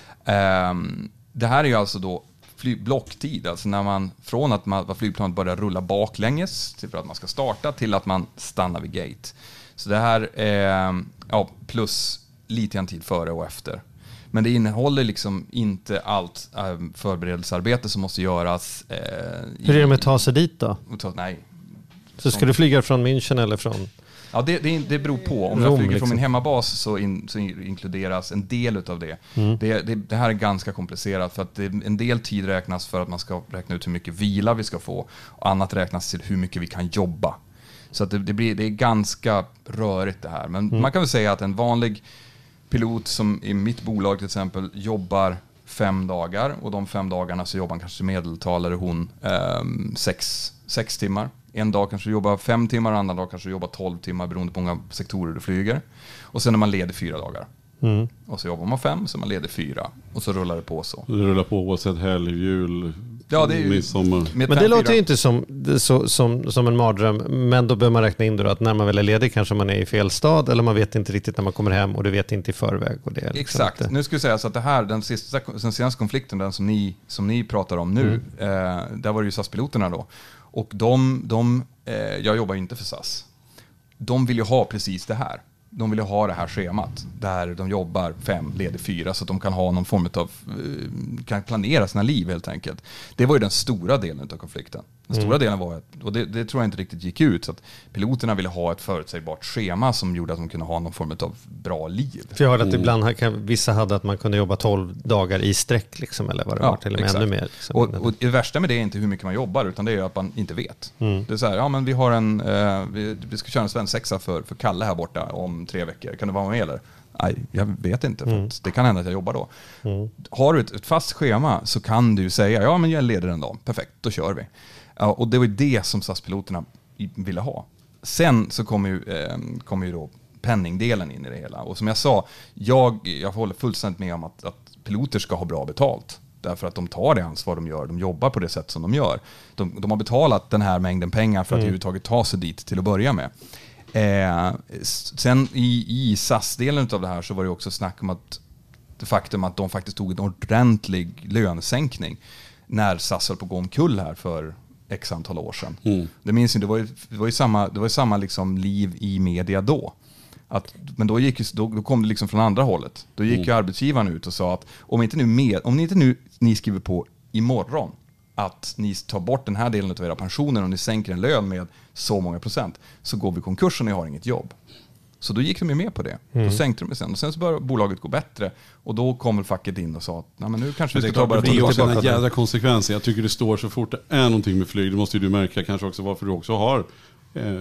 Um, det här är ju alltså då flyg, blocktid, alltså när man från att man, flygplanet börjar rulla baklänges till för att man ska starta till att man stannar vid gate. Så det här är ja, plus lite en tid före och efter. Men det innehåller liksom inte allt förberedelsearbete som måste göras. Eh, Hur är det med att ta sig dit då? Ta, nej. Så ska som, du flyga från München eller från... Ja, det, det, det beror på. Om Rom, jag flyger liksom. från min hemmabas så, in, så inkluderas en del av det. Mm. Det, det. Det här är ganska komplicerat för att det, en del tid räknas för att man ska räkna ut hur mycket vila vi ska få. Och annat räknas till hur mycket vi kan jobba. Så att det, det, blir, det är ganska rörigt det här. Men mm. man kan väl säga att en vanlig pilot som i mitt bolag till exempel jobbar fem dagar. Och de fem dagarna så jobbar kanske medeltal eller hon eh, sex, sex timmar. En dag kanske du jobbar fem timmar, en annan dag kanske du jobbar tolv timmar beroende på hur många sektorer du flyger. Och sen är man ledig fyra dagar. Mm. Och så jobbar man fem, så är man ledig fyra. Och så rullar det på så. Det rullar på oavsett helg, jul, ja, det är ju, midsommar. Men det låter ju inte som, så, som, som en mardröm. Men då bör man räkna in då att när man väl är ledig kanske man är i fel stad. Eller man vet inte riktigt när man kommer hem och du vet inte i förväg. Och det är liksom exakt. Inte... Nu ska jag säga så att det här, den, sista, den senaste konflikten, den som ni, som ni pratar om nu. Mm. Eh, där var det ju S A S-piloterna då. Och de, de eh, jag jobbar inte för S A S. De vill ju ha precis det här. De vill ju ha det här schemat där de jobbar fem, leder fyra så att de kan ha någon form av, kan planera sina liv helt enkelt. Det var ju den stora delen av konflikten. Den stora mm. delen var, att, och det, det tror jag inte riktigt gick ut, så att piloterna ville ha ett förutsägbart schema som gjorde att de kunde ha någon form av bra liv. För jag hörde att mm. ibland kan, vissa hade att man kunde jobba tolv dagar i sträck liksom, eller vad det ja, var till och med exakt. Ännu mer. Liksom. Och, och det värsta med det är inte hur mycket man jobbar, utan det är att man inte vet. Mm. Det är så här, ja men vi har en, eh, vi, vi ska köra en svensexa för, för Kalle här borta om tre veckor. Kan du vara med eller? Nej, jag vet inte, för mm. det kan hända att jag jobbar då. Mm. Har du ett, ett fast schema så kan du säga, ja men jag leder en dag, perfekt, då kör vi. Ja, och det var ju det som S A S-piloterna ville ha. Sen så kommer ju, eh, kommer ju då penningdelen in i det hela. Och som jag sa, jag, jag håller fullständigt med om att, att piloter ska ha bra betalt. Därför att de tar det ansvar de gör, de jobbar på det sätt som de gör. De, de har betalat den här mängden pengar för att mm. överhuvudtaget ta sig dit till att börja med. Eh, sen i, i S A S-delen av det här så var det också snack om att det faktum att de faktiskt tog en ordentlig lönesänkning när S A S höll på att gå omkull här för x antal år sedan. Mm. Det minns ju, det var ju, det var ju samma, det var ju samma liksom liv i media då. Att, men då, gick, då, då kom det liksom från andra hållet. Då gick mm. ju arbetsgivaren ut och sa att om inte nu med, om ni inte nu ni skriver på imorgon att ni tar bort den här delen av era pensioner och ni sänker en lön med så många procent, så går vi i konkurs och ni har inget jobb. Så då gick de ju med på det. Mm. Då sänkte de det sen. Och sen så började bolaget gå bättre. Och då kom väl facket in och sa att nej, men nu kanske vi ska ta bara det är också en jävla konsekvens. Jag tycker det står så fort det är någonting med flyg. Det måste ju du märka kanske också varför du också har eh,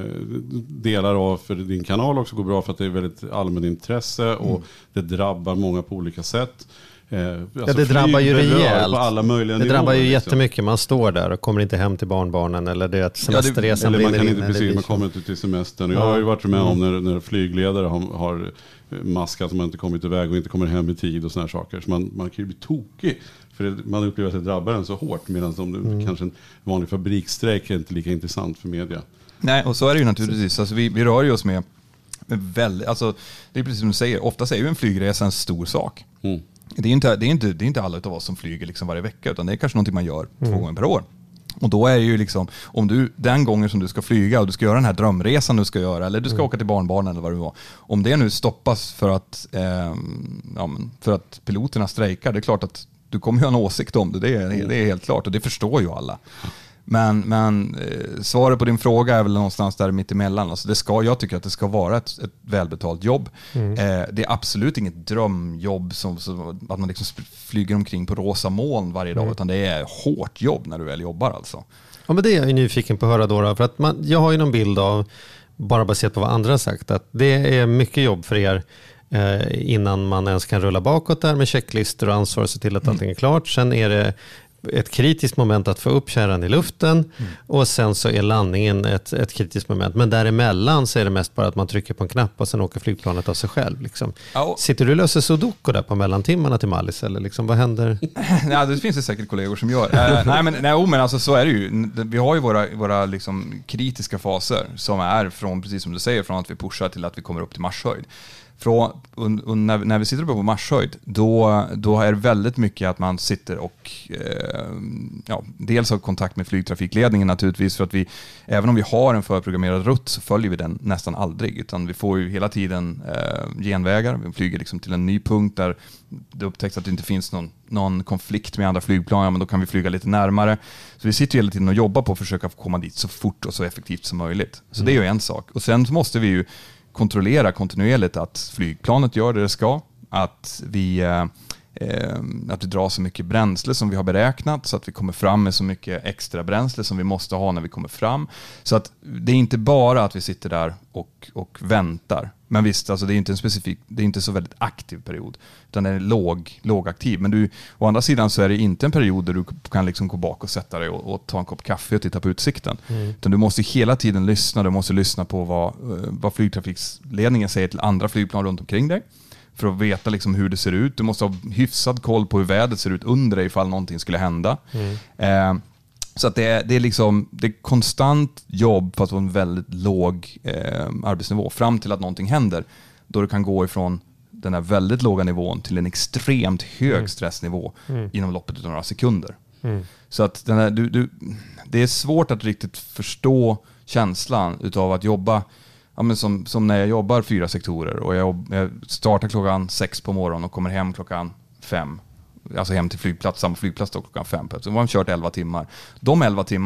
delar av för din kanal också går bra, för att det är väldigt allmänintresse och mm. det drabbar många på olika sätt. Eh, alltså ja, det drabbar ju rejält. På alla möjliga det nivåer, drabbar ju liksom. Jättemycket. Man står där och kommer inte hem till barnbarnen, eller det är att semesterresan ja, det, eller man kan in, inte precis, man kommer inte till semestern. Jag har ju varit med om när, när flygledare har, har maskat som man inte kommit iväg och inte kommer hem i tid och såna här saker. Så man, man kan ju bli tokig. För det, man upplever att det drabbar en så hårt, medan om det, mm. kanske en vanlig fabriksstrejk är inte lika intressant för media. Nej, och så är det ju naturligtvis. Alltså, vi, vi rör ju oss med, med väldigt, alltså, det är precis som du säger, ofta är ju en flygresa en stor sak. Mm. Det är inte, det är inte, det är inte alla av oss som flyger liksom varje vecka, utan det är kanske någonting man gör mm. två gånger per år. Och då är det ju liksom, om du den gången som du ska flyga och du ska göra den här drömresan du ska göra, eller du ska mm. åka till barnbarnen eller vad det var, om det nu stoppas för att, eh, ja, för att piloterna strejkar, det är klart att du kommer ju ha en åsikt om det, det är, det är helt klart, och det förstår ju alla. Men, men eh, svaret på din fråga är väl någonstans där mitt emellan. Alltså det ska, jag tycker att det ska vara ett, ett välbetalt jobb. Mm. Eh, det är absolut inget drömjobb som, som att man liksom flyger omkring på rosa moln varje dag, mm. utan det är hårt jobb när du väl jobbar alltså. Ja, men det är jag ju nyfiken på att höra då, för att man, jag har ju någon bild av, bara baserat på vad andra har sagt, att det är mycket jobb för er eh, innan man ens kan rulla bakåt där med checklistor och ansvar och se till att mm. allting är klart. Sen är det ett kritiskt moment att få upp kärran i luften mm. och sen så är landningen ett, ett kritiskt moment. Men däremellan så är det mest bara att man trycker på en knapp och sen åker flygplanet av sig själv. Liksom. Ja. Sitter du och löser sudoku där på mellantimmarna till Mallis, eller liksom, vad händer? Ja, det finns det säkert kollegor som gör. uh, nej, men, nej, men alltså, så är det ju. Vi har ju våra, våra liksom, kritiska faser som är från, precis som du säger, från att vi pushar till att vi kommer upp till marschhöjd. Från, och, och när, när vi sitter uppe på marschhöjd, då, då är det väldigt mycket att man sitter och eh, ja, dels har kontakt med flygtrafikledningen naturligtvis, för att vi, även om vi har en förprogrammerad rutt så följer vi den nästan aldrig, utan vi får ju hela tiden eh, genvägar. Vi flyger liksom till en ny punkt där det upptäcks att det inte finns någon, någon konflikt med andra flygplan, ja, men då kan vi flyga lite närmare. Så vi sitter ju hela tiden och jobbar på att försöka komma dit så fort och så effektivt som möjligt. Så mm. det är ju en sak. Och sen måste vi ju kontrollera kontinuerligt att flygplanet gör det det ska, att vi, eh, att vi drar så mycket bränsle som vi har beräknat, så att vi kommer fram med så mycket extra bränsle som vi måste ha när vi kommer fram. Så att det är inte bara att vi sitter där och, och väntar. Men visst, alltså det är inte en specifik, det är inte så väldigt aktiv period, utan det är låg, lågaktiv. Men du, å andra sidan så är det inte en period där du kan liksom gå bak och sätta dig och, och ta en kopp kaffe och titta på utsikten. Mm. Utan du måste hela tiden lyssna, du måste lyssna på vad, vad flygtrafiksledningen säger till andra flygplan runt omkring dig, för att veta liksom hur det ser ut. Du måste ha hyfsad koll på hur vädret ser ut under dig ifall någonting skulle hända. Mm. Eh, Så att det är, det är liksom det är konstant jobb fast på en väldigt låg eh, arbetsnivå fram till att någonting händer, då du kan gå ifrån den här väldigt låga nivån till en extremt hög mm. stressnivå mm. inom loppet av några sekunder. Mm. Så att den här, du, du, det är svårt att riktigt förstå känslan utav att jobba, ja, men som, som när jag jobbar fyra sektorer och jag, jag startar klockan sex på morgonen och kommer hem klockan fem. Alltså hem till flygplats, samma flygplats då klockan fem. Så man har kört elva timmar. De elva timmarna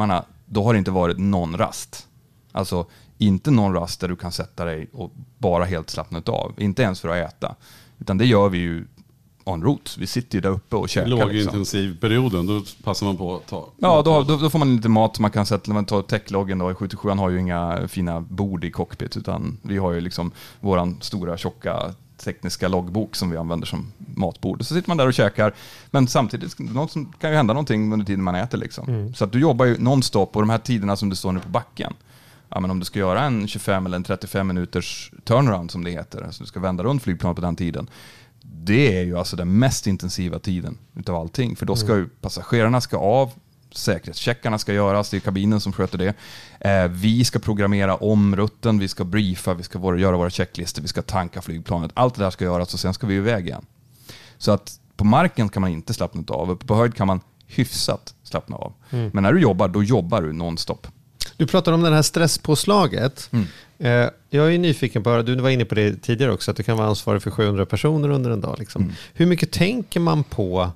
då har det inte varit någon rast. Alltså inte någon rast där du kan sätta dig och bara helt slappnat av. Inte ens för att äta. Utan det gör vi ju en route. Vi sitter ju där uppe och käkar. Lågintensiv liksom. Perioden, då passar man på att ta... Ja, då, då, då får man lite mat som man kan sätta. När man tar techloggen då, i sjuttiosju har ju inga fina bord i cockpit, utan vi har ju liksom våran stora tjocka tekniska loggbok som vi använder som matbord. Så sitter man där och käkar, men samtidigt något som, kan ju hända någonting under tiden man äter liksom. Mm. Så att du jobbar ju nonstop, och de här tiderna som du står nu på backen, ja, men om du ska göra en tjugofem eller en trettiofem minuters turnaround som det heter, alltså du ska vända runt flygplan på den tiden, det är ju alltså den mest intensiva tiden utav allting. För då ska ju passagerarna ska av, säkerhetscheckarna ska göras, det är kabinen som sköter det. Eh, vi ska programmera om rutten, vi ska briefa, vi ska våra, göra våra checklistor, vi ska tanka flygplanet. Allt det där ska göras och sen ska vi iväg igen. Så att på marken kan man inte slappna av. Uppe på höjd kan man hyfsat slappna av. Mm. Men när du jobbar, då jobbar du nonstop. Du pratar om det här stresspåslaget. Mm. Eh, jag är nyfiken på, du var inne på det tidigare också, att du kan vara ansvarig för sjuhundra personer under en dag. Liksom. Mm. Hur mycket tänker man på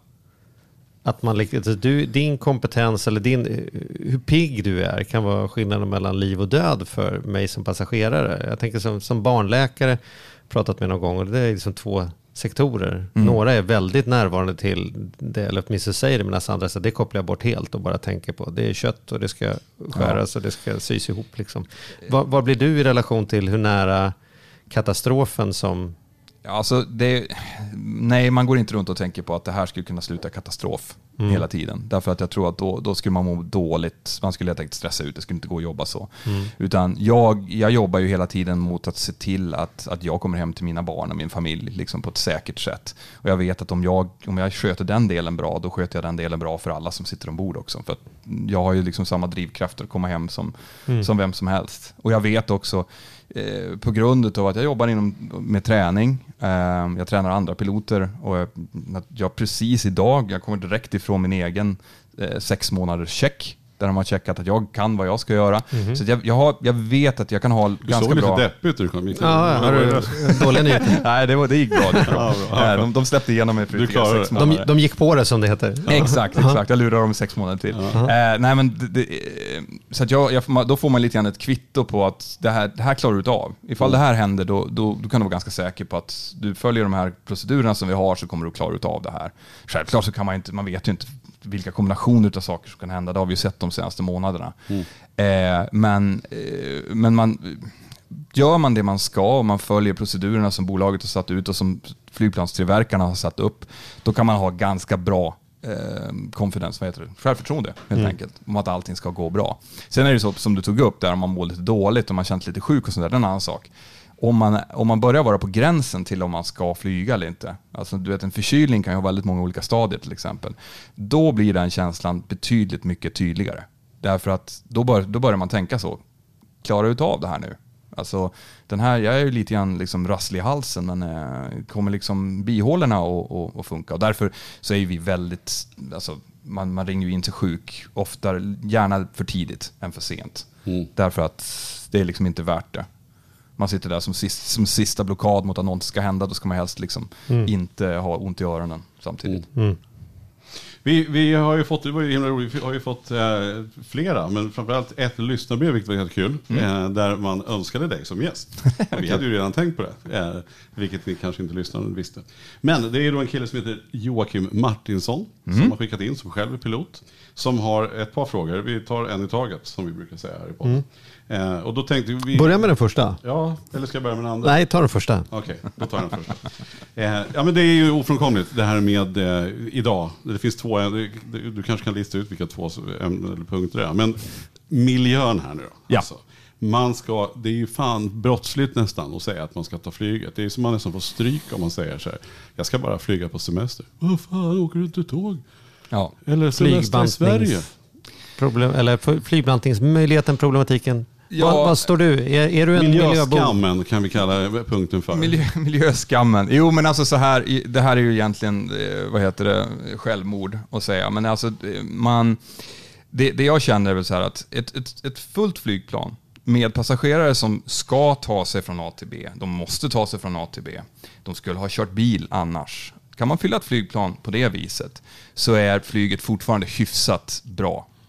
att man, alltså, du, din kompetens eller din, hur pigg du är kan vara skillnaden mellan liv och död för mig som passagerare? Jag tänker som, som barnläkare, pratat med någon gång, och det är liksom två sektorer. Mm. Några är väldigt närvarande till det, eller åtminstone säger det, men andra så det kopplar jag bort helt och bara tänker på. Det är kött och det ska skäras, ja, och det ska sys ihop. Liksom. Vad, vad blir du i relation till hur nära katastrofen som... Alltså det, nej, man går inte runt och tänker på att det här skulle kunna sluta katastrof mm. hela tiden. Därför att jag tror att då, då skulle man må dåligt. Man skulle helt enkelt stressa ut. Det skulle inte gå att jobba så. Mm. Utan jag, jag jobbar ju hela tiden mot att se till att, att jag kommer hem till mina barn och min familj liksom på ett säkert sätt. Och jag vet att om jag, om jag sköter den delen bra, då sköter jag den delen bra för alla som sitter ombord också. För att jag har ju liksom samma drivkrafter att komma hem som, mm. som vem som helst. Och jag vet också, Eh, på grund av att jag jobbar inom, med träning, eh, jag tränar andra piloter, och jag, jag precis idag, jag kommer direkt ifrån min egen eh, sex månaders check där de har checkat att jag kan vad jag ska göra. Mm-hmm. Så jag, jag, har, jag vet att jag kan ha du ganska bra... Du såg lite deppigt ut. Du kom inte. Ja, har du dåliga nyheter? Nej, det, var, det gick bra. Det bra. Ja, de, de släppte igenom mig för ytterligare sex månader. De, de gick på det som det heter. Ja. Exakt, exakt. Jag lurar dem sex månader till. Uh-huh. Eh, nej, men det, det, så att jag, jag, då får man lite grann ett kvitto på att det här, det här klarar du av. Ifall mm. det här händer, då, då, då kan du vara ganska säker på att du följer de här procedurerna som vi har, så kommer du klara ut av det här. Självklart så kan man inte, man vet ju inte vilka kombinationer av saker som kan hända. Det har vi ju sett de senaste månaderna. Mm. Eh, men, eh, men man, gör man det man ska och man följer procedurerna som bolaget har satt ut och som flygplanstillverkarna har satt upp, då kan man ha ganska bra eh, confidence, vad heter det? Självförtroende helt mm. enkelt, om att allting ska gå bra. Sen är det så som du tog upp där, om man mår lite dåligt och man känns lite sjuk och sånt där, det är en annan sak. Om man, om man börjar vara på gränsen till om man ska flyga eller inte. Alltså du vet, en förkylning kan ju ha väldigt många olika stadier till exempel. Då blir den känslan betydligt mycket tydligare. Därför att då, bör, då börjar man tänka så. Klara ut av det här nu. Alltså den här, jag är ju lite grann liksom rasslig i halsen, men eh, kommer liksom bihålorna att funka. Och därför så är vi väldigt, alltså man, man ringer ju in till sjuk oftare, gärna för tidigt än för sent. Mm. Därför att det är liksom inte värt det. Man sitter där som, sist, som sista blockad mot att något ska hända. Då ska man helst liksom mm. inte ha ont i öronen samtidigt. Mm. Mm. Vi, vi har ju fått, det var ju himla roligt, vi har ju fått eh, flera, men framförallt ett lyssnarbrev, vilket var helt kul, mm. eh, där man önskade dig som gäst. Okay. Vi hade ju redan tänkt på det, eh, vilket ni kanske inte lyssnade visste. Men det är då en kille som heter Joakim Martinsson, mm. som har skickat in, som själv är pilot, som har ett par frågor. Vi tar en i taget, som vi brukar säga här i podden. Mm. Eh, och då tänkte vi... Börja med den första. Ja, eller ska jag börja med den andra? Nej, ta den första. Okej, okay, då tar jag den första. Eh, ja, men det är ju ofrånkomligt det här med eh, idag. Det finns två, du, du kanske kan lista ut vilka två ämnen eller punkter det är. Men miljön här nu då. Ja. Alltså, man ska, det är ju fan brottsligt nästan att säga att man ska ta flyget. Det är som man nästan får stryk om man säger så här. Jag ska bara flyga på semester. Vad fan, åker du inte tåg? Ja. Eller semester i Sverige. Problem, eller flygbantningsmöjligheten, problematiken. Ja, vad, vad står du? Är, är du en miljöskammen miljöbo? Kan vi kalla punkten för. Miljö, miljöskammen. Jo, men alltså så här, det här är ju egentligen, vad heter det, självmord att säga. Men alltså, man, det, det jag känner är väl så här att ett, ett, ett fullt flygplan med passagerare som ska ta sig från A till B, de måste ta sig från A till B. De skulle ha kört bil annars. Kan man fylla ett flygplan på det viset så är flyget fortfarande hyfsat bra.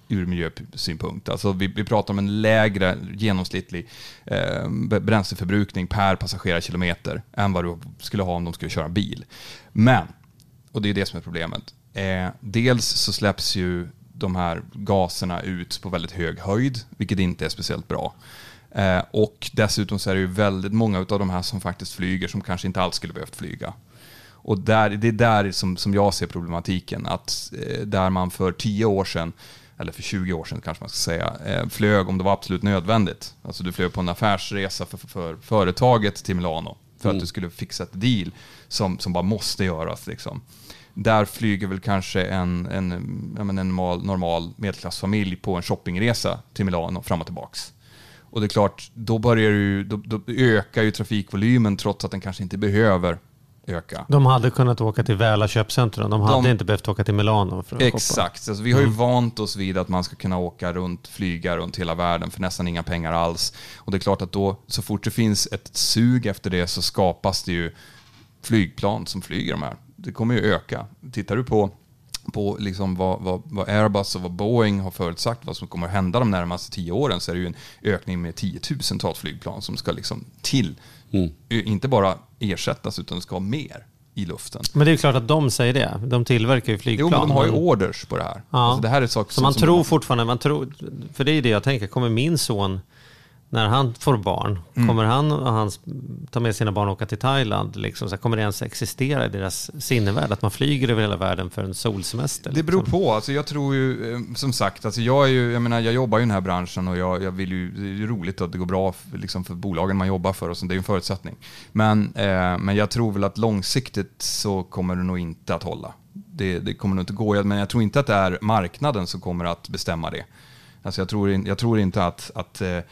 ur miljösynpunkt. Alltså vi, vi pratar om en lägre genomsnittlig eh, bränsleförbrukning per passagerarkilometer än vad du skulle ha om de skulle köra bil. Men, och det är det som är problemet, eh, dels så släpps ju de här gaserna ut på väldigt hög höjd, vilket inte är speciellt bra. Eh, och dessutom så är det ju väldigt många av de här som faktiskt flyger som kanske inte alls skulle behövt flyga. Och där, det är där som, som jag ser problematiken, att eh, där man för tio år sedan, eller för tjugo år sedan kanske man ska säga, eh, flög om det var absolut nödvändigt. Alltså du flög på en affärsresa för, för, för företaget till Milano för mm. att du skulle fixa ett deal som, som bara måste göras. Liksom. Där flyger väl kanske en, en, en, en normal, normal medelklassfamilj på en shoppingresa till Milano fram och tillbaks. Och det är klart, då, börjar ju, då, då ökar ju trafikvolymen trots att den kanske inte behöver öka. De hade kunnat åka till Väla köpcentrum. De hade de, inte behövt åka till Milano för att exakt. Alltså, vi har ju mm. vant oss vid att man ska kunna åka runt, flyga runt hela världen för nästan inga pengar alls. Och det är klart att då, så fort det finns ett sug efter det så skapas det ju flygplan som flyger de här. Det kommer ju öka. Tittar du på på liksom vad, vad, vad Airbus och vad Boeing har förutsagt vad som kommer att hända de närmaste tio åren, så är det ju en ökning med tiotusentals flygplan som ska liksom till. Mm. Inte bara ersättas utan ska ha mer i luften. Men det är klart att de säger det. De tillverkar ju flygplan. Jo, men de har ju orders på det här. Ja. Alltså det här är saker så som man som tror man... fortfarande, man tror, för det är det jag tänker, kommer min son när han får barn, mm. kommer han och hans ta med sina barn och åka till Thailand liksom, så kommer det ens existera i deras sinnevärld att man flyger över hela världen för en solsemester? Det beror liksom. på. Alltså jag tror ju, som sagt, alltså jag, är ju, jag, menar, jag jobbar ju i den här branschen och jag, jag vill ju, det är ju roligt att det går bra för, liksom för bolagen man jobbar för och så, det är ju en förutsättning. Men, eh, men jag tror väl att långsiktigt så kommer det nog inte att hålla. Det, det kommer nog inte gå, men jag tror inte att det är marknaden som kommer att bestämma det. Alltså jag, tror in, jag tror inte att, att, eh,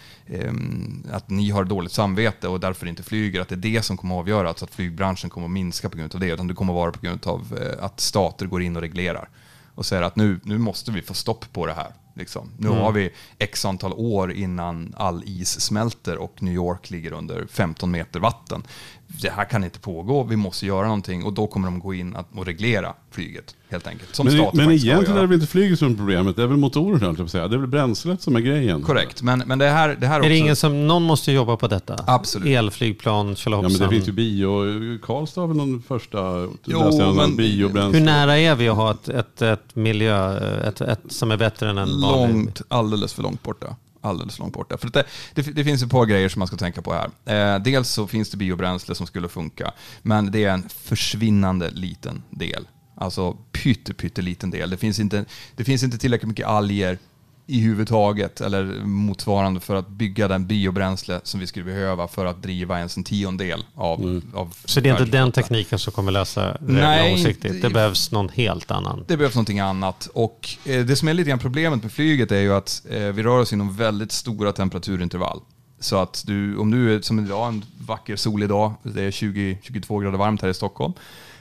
att ni har dåligt samvete och därför inte flyger, att det är det som kommer att avgöra, alltså att flygbranschen kommer att minska på grund av det, utan det kommer att vara på grund av eh, att stater går in och reglerar och säger att nu, nu måste vi få stopp på det här. Liksom. Nu mm. har vi x antal år innan all is smälter och New York ligger under femton meter vatten. Det här kan inte pågå, vi måste göra någonting, och då kommer de gå in och reglera flyget helt enkelt. Som men men egentligen är det väl inte flyget som är problemet, det är väl motorerna, jag vill säga. Det är väl bränslet som är grejen. Korrekt, men, men det här, det här är också... det ingen som, någon måste jobba på detta? Absolut. Elflygplan, tjolahoppsan. Ja, men det finns ju bio, Karlstad har väl någon första jo, men, biobränsle. Hur nära är vi att ha ett, ett, ett miljö ett, ett, som är bättre än en långt, vanlig? alldeles för långt borta. Alldeles långt borta. För det, det, det finns ett par grejer som man ska tänka på här. Eh, dels så finns det biobränsle som skulle funka, men det är en försvinnande liten del. Alltså pytte, pytte liten del. Det finns inte, det finns inte tillräckligt mycket alger i huvudtaget eller motsvarande för att bygga den biobränsle som vi skulle behöva för att driva ens en tiondel av, mm. av så det är inte den tekniken som kommer lösa det långsiktigt? Det, det behövs någon helt annan. Det behövs någonting annat. Och eh, det som är lite grann problemet med flyget är ju att eh, vi rör oss inom väldigt stora temperaturintervall. Så att du, om du är som idag, en vacker solig dag, det är tjugo till tjugotvå grader varmt här i Stockholm.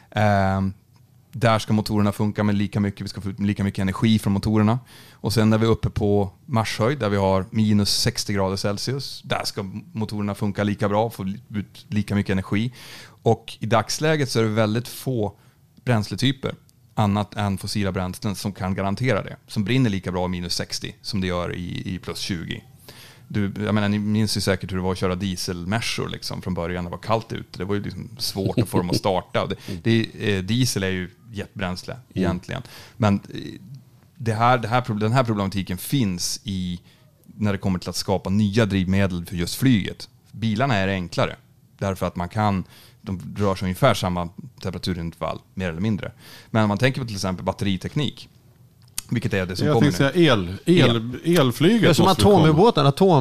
Eh, Där ska motorerna funka med lika mycket, vi ska få ut lika mycket energi från motorerna. Och sen när vi är uppe på marshöjd där vi har minus sextio grader Celsius, där ska motorerna funka lika bra, få ut lika mycket energi. Och i dagsläget så är det väldigt få bränsletyper, annat än fossila bränslen, som kan garantera det. Som brinner lika bra i minus sextio som det gör i, i plus tjugo. Du, jag menar, ni minns ju säkert hur det var att köra dieselmässor liksom, från början. Det var kallt ute. Det var ju liksom svårt att få dem att starta. Det, det, eh, diesel är ju jetbränsle egentligen. Men det här, det här, den här problematiken finns i när det kommer till att skapa nya drivmedel för just flyget. Bilarna är enklare. Därför att man kan, de rör sig ungefär samma temperaturintervall, mer eller mindre. Men om man tänker på till exempel batteriteknik, vilket är det som jag kommer nu? El, el, elflyget. Det är som atomubåten,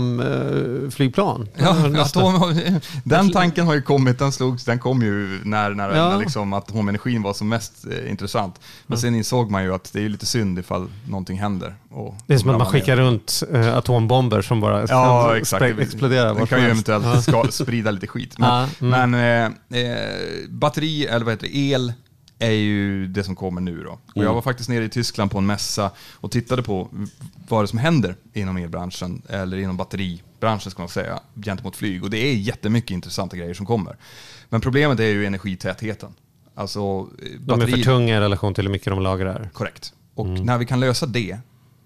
atomflygplan. Ja, atom, den tanken har ju kommit, den, slogs, den kom ju när, när, ja. när liksom atomenergin var som mest eh, intressant. Men sen insåg man ju att det är lite synd ifall någonting händer. Och det är som att man skickar ner runt eh, atombomber som bara ja, exakt. exploderar. Den kan ju eventuellt ja. ska sprida lite skit. Men, ja, mm. men eh, eh, batteri, eller vad heter det, el är ju det som kommer nu då. Och jag var faktiskt nere i Tyskland på en mässa och tittade på vad det som händer inom elbranschen, eller inom batteribranschen ska man säga, gentemot flyg. Och det är jättemycket intressanta grejer som kommer. Men problemet är ju energitätheten. Alltså, de batteri... är för tunga i relation till hur mycket de lagrar. Korrekt. Och mm. när vi kan lösa det,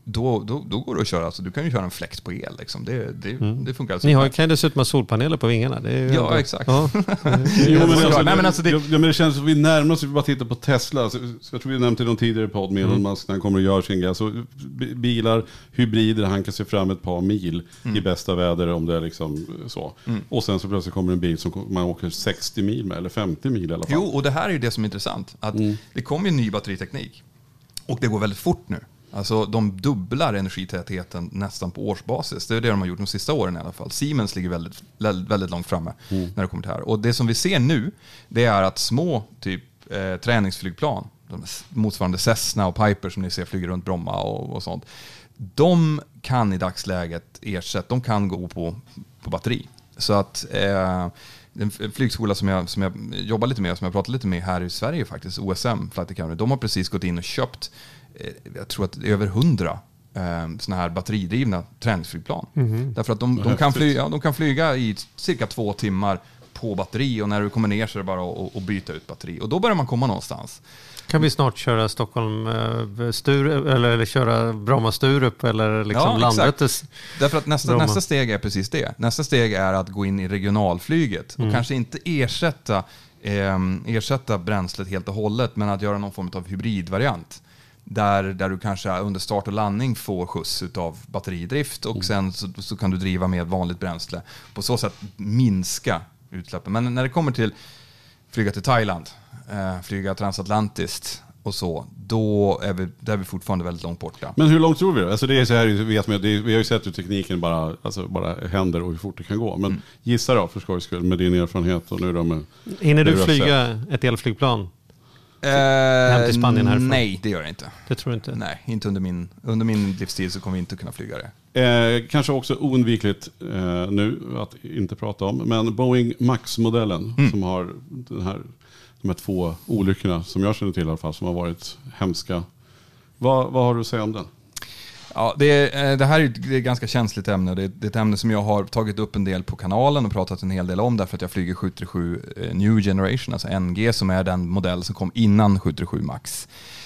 då, då, då går det att köra. Alltså, du kan ju köra en fläkt på el. Liksom. Det, det, mm. det funkar. Alltså. Ni har ju dessutom ha solpaneler på vingarna. Det är ju ja, ändå... exakt. Ja. Jo, men, alltså, Nej, men, alltså, det... Ja, men det känns som vi närmar oss, vi bara tittar på Tesla. Så, jag tror vi nämnde i någon tidigare podd med Elon mm. Musk när han kommer att göra sin grej. Så bilar, hybrider, han kan se fram ett par mil mm. i bästa väder om det är liksom så. Mm. Och sen så plötsligt kommer en bil som man åker sextio mil med, eller femtio mil i alla fall. Jo, och det här är ju det som är intressant. Att mm. det kommer ju ny batteriteknik. Och det går väldigt fort nu. Alltså de dubblar energitätheten nästan på årsbasis. Det är det de har gjort de sista åren i alla fall. Siemens ligger väldigt, väldigt långt framme mm. när det kommer till det här. Och det som vi ser nu, det är att små typ eh, träningsflygplan, de motsvarande Cessna och Piper som ni ser flyger runt Bromma och, och sånt, de kan i dagsläget ersätta, de kan gå på, på batteri. Så att eh, en flygskola som jag, som jag jobbar lite med, som jag pratar lite med här i Sverige faktiskt, O S M Flight Academy, de har precis gått in och köpt, jag tror att över hundra eh, såna här batteridrivna träningsflygplan. Mm-hmm. Därför att de, de, kan flyga, de kan flyga i cirka två timmar på batteri, och när du kommer ner så är det bara att, att byta ut batteri. Och då börjar man komma någonstans. Kan vi snart köra Stockholm Sturup, eller, eller köra Bromma Sturup eller liksom ja, Landvetters? Därför att nästa, nästa steg är precis det. Nästa steg är att gå in i regionalflyget och mm. kanske inte ersätta, eh, ersätta bränslet helt och hållet, men att göra någon form av hybridvariant. Där, där du kanske under start och landning får skjuts av batteridrift och mm. sen så, så kan du driva med vanligt bränsle. På så sätt minska utsläppen. Men när det kommer till flyga till Thailand, eh, flyga transatlantiskt och så, då är vi, där är vi fortfarande väldigt långt borta. Men hur långt tror vi då? Alltså det är så här, vet man, det är, vi har ju sett hur tekniken bara, alltså bara händer och hur fort det kan gå. Men mm. gissa då för skojs skull med din erfarenhet och nu då med... Hinner du flyga ett elflygplan? Hem till Spanien härifrån? Nej, det gör jag inte. Det tror jag inte. Nej, inte under min, under min livstid så kommer vi inte kunna flyga det. Eh, kanske också oundvikligt eh, nu att inte prata om, men Boeing Max-modellen mm. som har den här, de här två olyckorna som jag känner till i alla fall, som har varit hemska. Vad, vad har du att säga om den? Ja, det, det här är ett, det är ett ganska känsligt ämne. Det är, det är ett ämne som jag har tagit upp en del på kanalen och pratat en hel del om, därför att jag flyger sju tre sju New Generation, alltså N G, som är den modell som kom innan sju tre sju Max.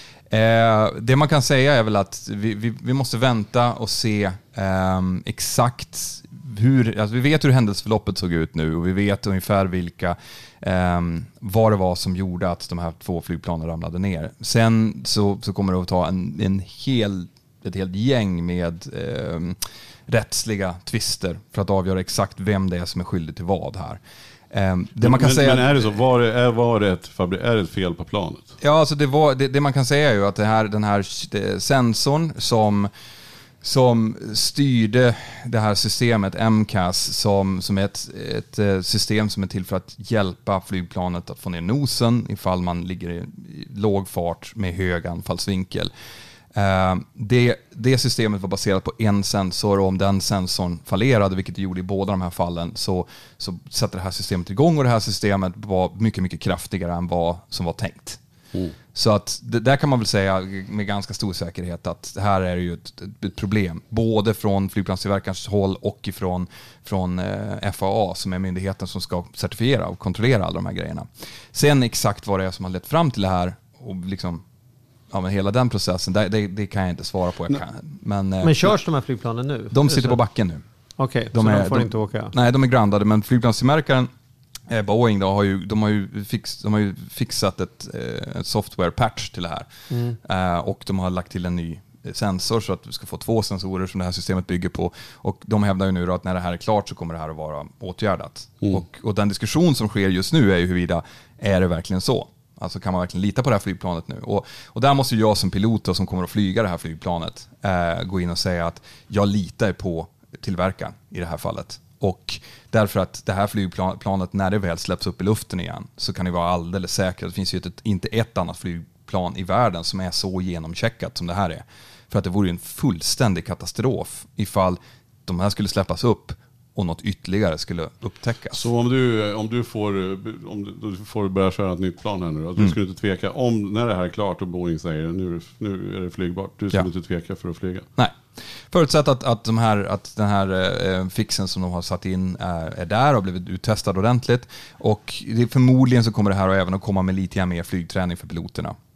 Eh, det man kan säga är väl att vi, vi, vi måste vänta och se eh, exakt hur, alltså vi vet hur händelseförloppet såg ut nu, och vi vet ungefär vilka eh, vad det var som gjorde att de här två flygplanen ramlade ner. Sen så, så kommer det att ta en, en hel ett helt gäng med eh, rättsliga tvister för att avgöra exakt vem det är som är skyldig till vad här. Eh, det man kan men, säga, men är det så? Var det, är, var det ett, är det ett fel på planet? Ja, alltså det, var, det, det man kan säga är ju att det här, den här det, sensorn som, som styrde det här systemet M C A S, som, som är ett, ett system som är till för att hjälpa flygplanet att få ner nosen ifall man ligger i låg fart med hög anfallsvinkel. Uh, det, det systemet var baserat på en sensor, och om den sensorn fallerade, vilket det gjorde i båda de här fallen, så, så satte det här systemet igång, och det här systemet var mycket, mycket kraftigare än vad som var tänkt. Mm. Så att det, där kan man väl säga med ganska stor säkerhet att det här är ju ett, ett problem, både från flygplanstillverkarens håll och ifrån, från eh, F A A, som är myndigheten som ska certifiera och kontrollera alla de här grejerna. Sen exakt vad det är som har lett fram till det här, och liksom ja, men hela den processen, det, det, det kan jag inte svara på. Jag kan, men, men körs de här flygplanen nu? De sitter på backen nu. Okej, okay, så är, de får de, inte åka? Nej, de är groundade, men flygplanstillverkaren eh, Boeing då, har, ju, de har, ju fix, de har ju fixat ett, eh, ett software patch till det här. Mm. Eh, och de har lagt till en ny sensor så att du ska få två sensorer som det här systemet bygger på. Och de hävdar ju nu då att när det här är klart så kommer det här att vara åtgärdat. Mm. Och, och den diskussion som sker just nu är ju huruvida är det verkligen så? Alltså kan man verkligen lita på det här flygplanet nu? Och, och där måste jag som pilot då, som kommer att flyga det här flygplanet eh, gå in och säga att jag litar på tillverkaren i det här fallet. Och därför att det här flygplanet, när det väl släpps upp i luften igen, så kan det vara alldeles säkert. Det finns ju ett, inte ett annat flygplan i världen som är så genomcheckat som det här är. För att det vore en fullständig katastrof ifall de här skulle släppas upp och något ytterligare skulle upptäckas. Så om du, om du, får, om du får börja köra ett nytt plan här nu då, mm. du skulle inte tveka, om när det här är klart och Boeing säger nu, nu är det flygbart, du skulle ja. inte tveka för att flyga? Nej. Förutsatt att, att, de här, att den här eh, fixen som de har satt in är, är där och har blivit uttestad ordentligt. Och det, förmodligen så kommer det här även att komma med lite mer flygträning för piloterna.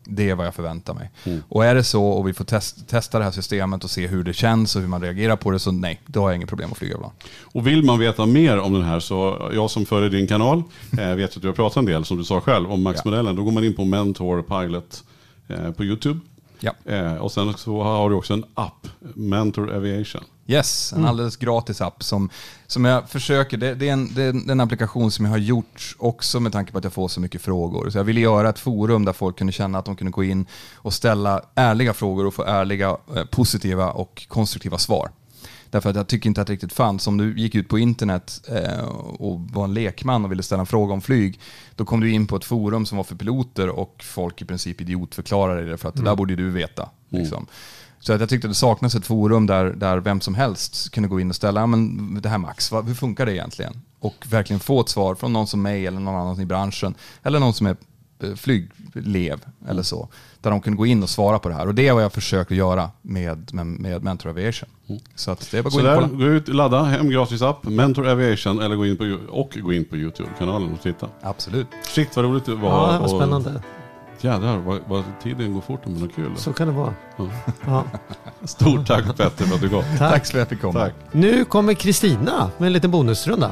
Det är vad jag förväntar mig. Mm. Och är det så och vi får test, testa det här systemet och se hur det känns och hur man reagerar på det, så nej, då har jag inget problem att flyga ibland. Och vill man veta mer om den här, så jag som följer din kanal eh, vet att du har pratat en del, som du sa själv, om Max-modellen. Då går man in på Mentor Pilot eh, på YouTube. Ja. Eh, och sen så har du också en app, Mentor Aviation. Yes, en alldeles gratis app som, som jag försöker, det, det, är en, det är en applikation som jag har gjort också med tanke på att jag får så mycket frågor. Så jag ville göra ett forum där folk kunde känna att de kunde gå in och ställa ärliga frågor och få ärliga, eh, positiva och konstruktiva svar. Därför att jag tycker inte att det riktigt fanns. Om du gick ut på internet eh, och var en lekman och ville ställa en fråga om flyg, då kom du in på ett forum som var för piloter och folk i princip idiotförklarade det för att mm. det där borde du veta. Liksom. Mm. Så att jag tyckte att det saknas ett forum där, där vem som helst kunde gå in och ställa, men det här Max, vad, hur funkar det egentligen? Och verkligen få ett svar från någon som mig eller någon annan i branschen, eller någon som är flyglev eller så, där de kan gå in och svara på det här. Och det är vad jag försöker göra med, med, med Mentor Aviation. Mm. Så att det är bara gå in och kolla. Gå ut, ladda hem gratis app, Mentor Aviation, eller gå in på, och gå in på YouTube-kanalen och titta. Absolut. Shit, vad roligt det var. Ja, det var och, spännande. Jädrar, vad, vad tiden går fort, men det är kul. Så kan det vara. Ja. Ja. Stort tack Petter för att du kom. Tack. Tack så mycket för att du kom. Tack. Nu kommer Kristina med en liten bonusrunda.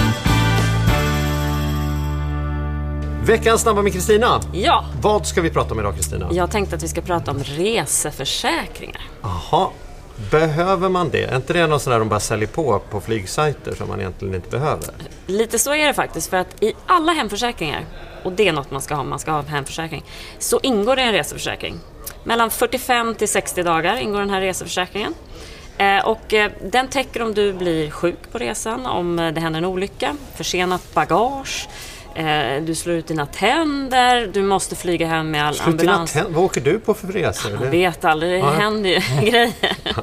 Veckans snabba med Kristina. Ja, Vad ska vi prata om idag, Kristina? jag tänkte att vi ska prata om reseförsäkringar. Aha. Behöver man det? Är inte det något sådär de bara säljer på på flygsajter som man egentligen inte behöver? Lite så är det faktiskt, för att i alla hemförsäkringar, och det är något man ska ha, man ska ha en hemförsäkring, så ingår det en reseförsäkring. Mellan fyrtiofem till sextio dagar ingår den här reseförsäkringen. Eh, och eh, den täcker om du blir sjuk på resan, om det händer en olycka, försenat bagage, eh, du slår ut dina tänder, du måste flyga hem med all Slå ut dina ambulans. tänder? Vad åker du på för resor? Jag vet aldrig, det Ja. händer ju grejer.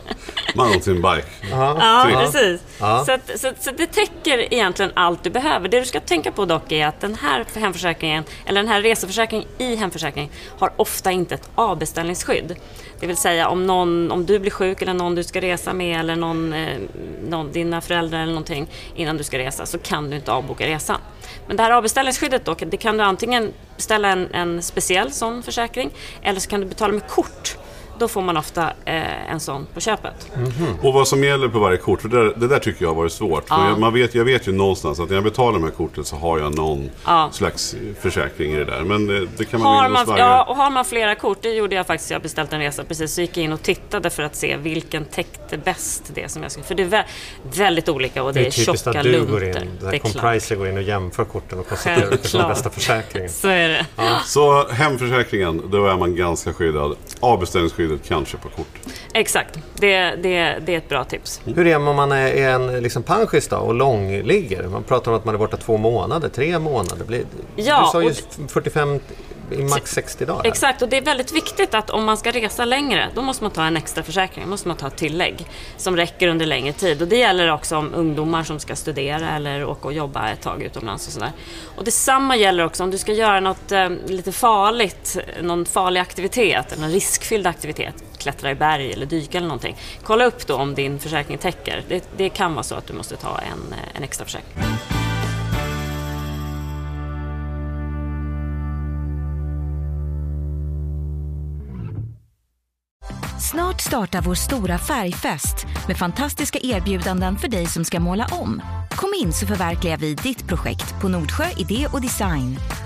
Man har sin bike. Ja, precis. Ja. Så, att, så, så det täcker egentligen allt du behöver. Det du ska tänka på dock är att den här hemförsäkringen, eller den här reseförsäkringen i hemförsäkringen, har ofta inte ett avbeställningsskydd. Det vill säga om, någon, om du blir sjuk eller någon du ska resa med eller någon, eh, någon, dina föräldrar eller någonting innan du ska resa, så kan du inte avboka resan. Men det här avbeställningsskyddet då, det kan du antingen ställa en, en speciell sån försäkring, eller så kan du betala med kort. Då får man ofta eh, en sån på köpet. Mm-hmm. Och vad som gäller på varje kort, för det, det där tycker jag har varit svårt. Ja. För jag, man vet, jag vet ju någonstans att när jag betalar med kortet så har jag någon Ja. slags försäkring i det där. Men det, det kan man Har gå in hos man, varje. ja, och har man flera kort, det gjorde jag faktiskt, jag beställt en resa precis, så gick jag in och tittade för att se vilken täckte bäst det som jag skulle, för det är vä- väldigt olika och det, Det är är typiskt tjocka att du lunter. går in, Det där är klart. Compriser går in och jämför korten och konstaterar vilken som är Självklart. bästa försäkringen. Så är det. Så hemförsäkringen, då är man ganska skyddad. Avbeställningsskyddet kanske på kort. Exakt, det, det, det är ett bra tips. Hur är man om man är en liksom panschis då och långligger? Man pratar om att man är borta två månader, tre månader. Blir, Ja, du sa ju och fyrtiofem i max sextio dagar. Exakt, och det är väldigt viktigt att om man ska resa längre, då måste man ta en extra försäkring, då måste man ta ett tillägg som räcker under längre tid. Och det gäller också om ungdomar som ska studera eller åka och jobba ett tag utomlands och sådär. Och detsamma gäller också om du ska göra något eh, lite farligt, någon farlig aktivitet eller en riskfylld aktivitet, klättra i berg eller dyka eller någonting. Kolla upp då om din försäkring täcker. Det, det kan vara så att du måste ta en, en extra försäkring. Snart startar vår stora färgfest med fantastiska erbjudanden för dig som ska måla om. Kom in så förverkligar vi ditt projekt på Nordsjö Idé och Design.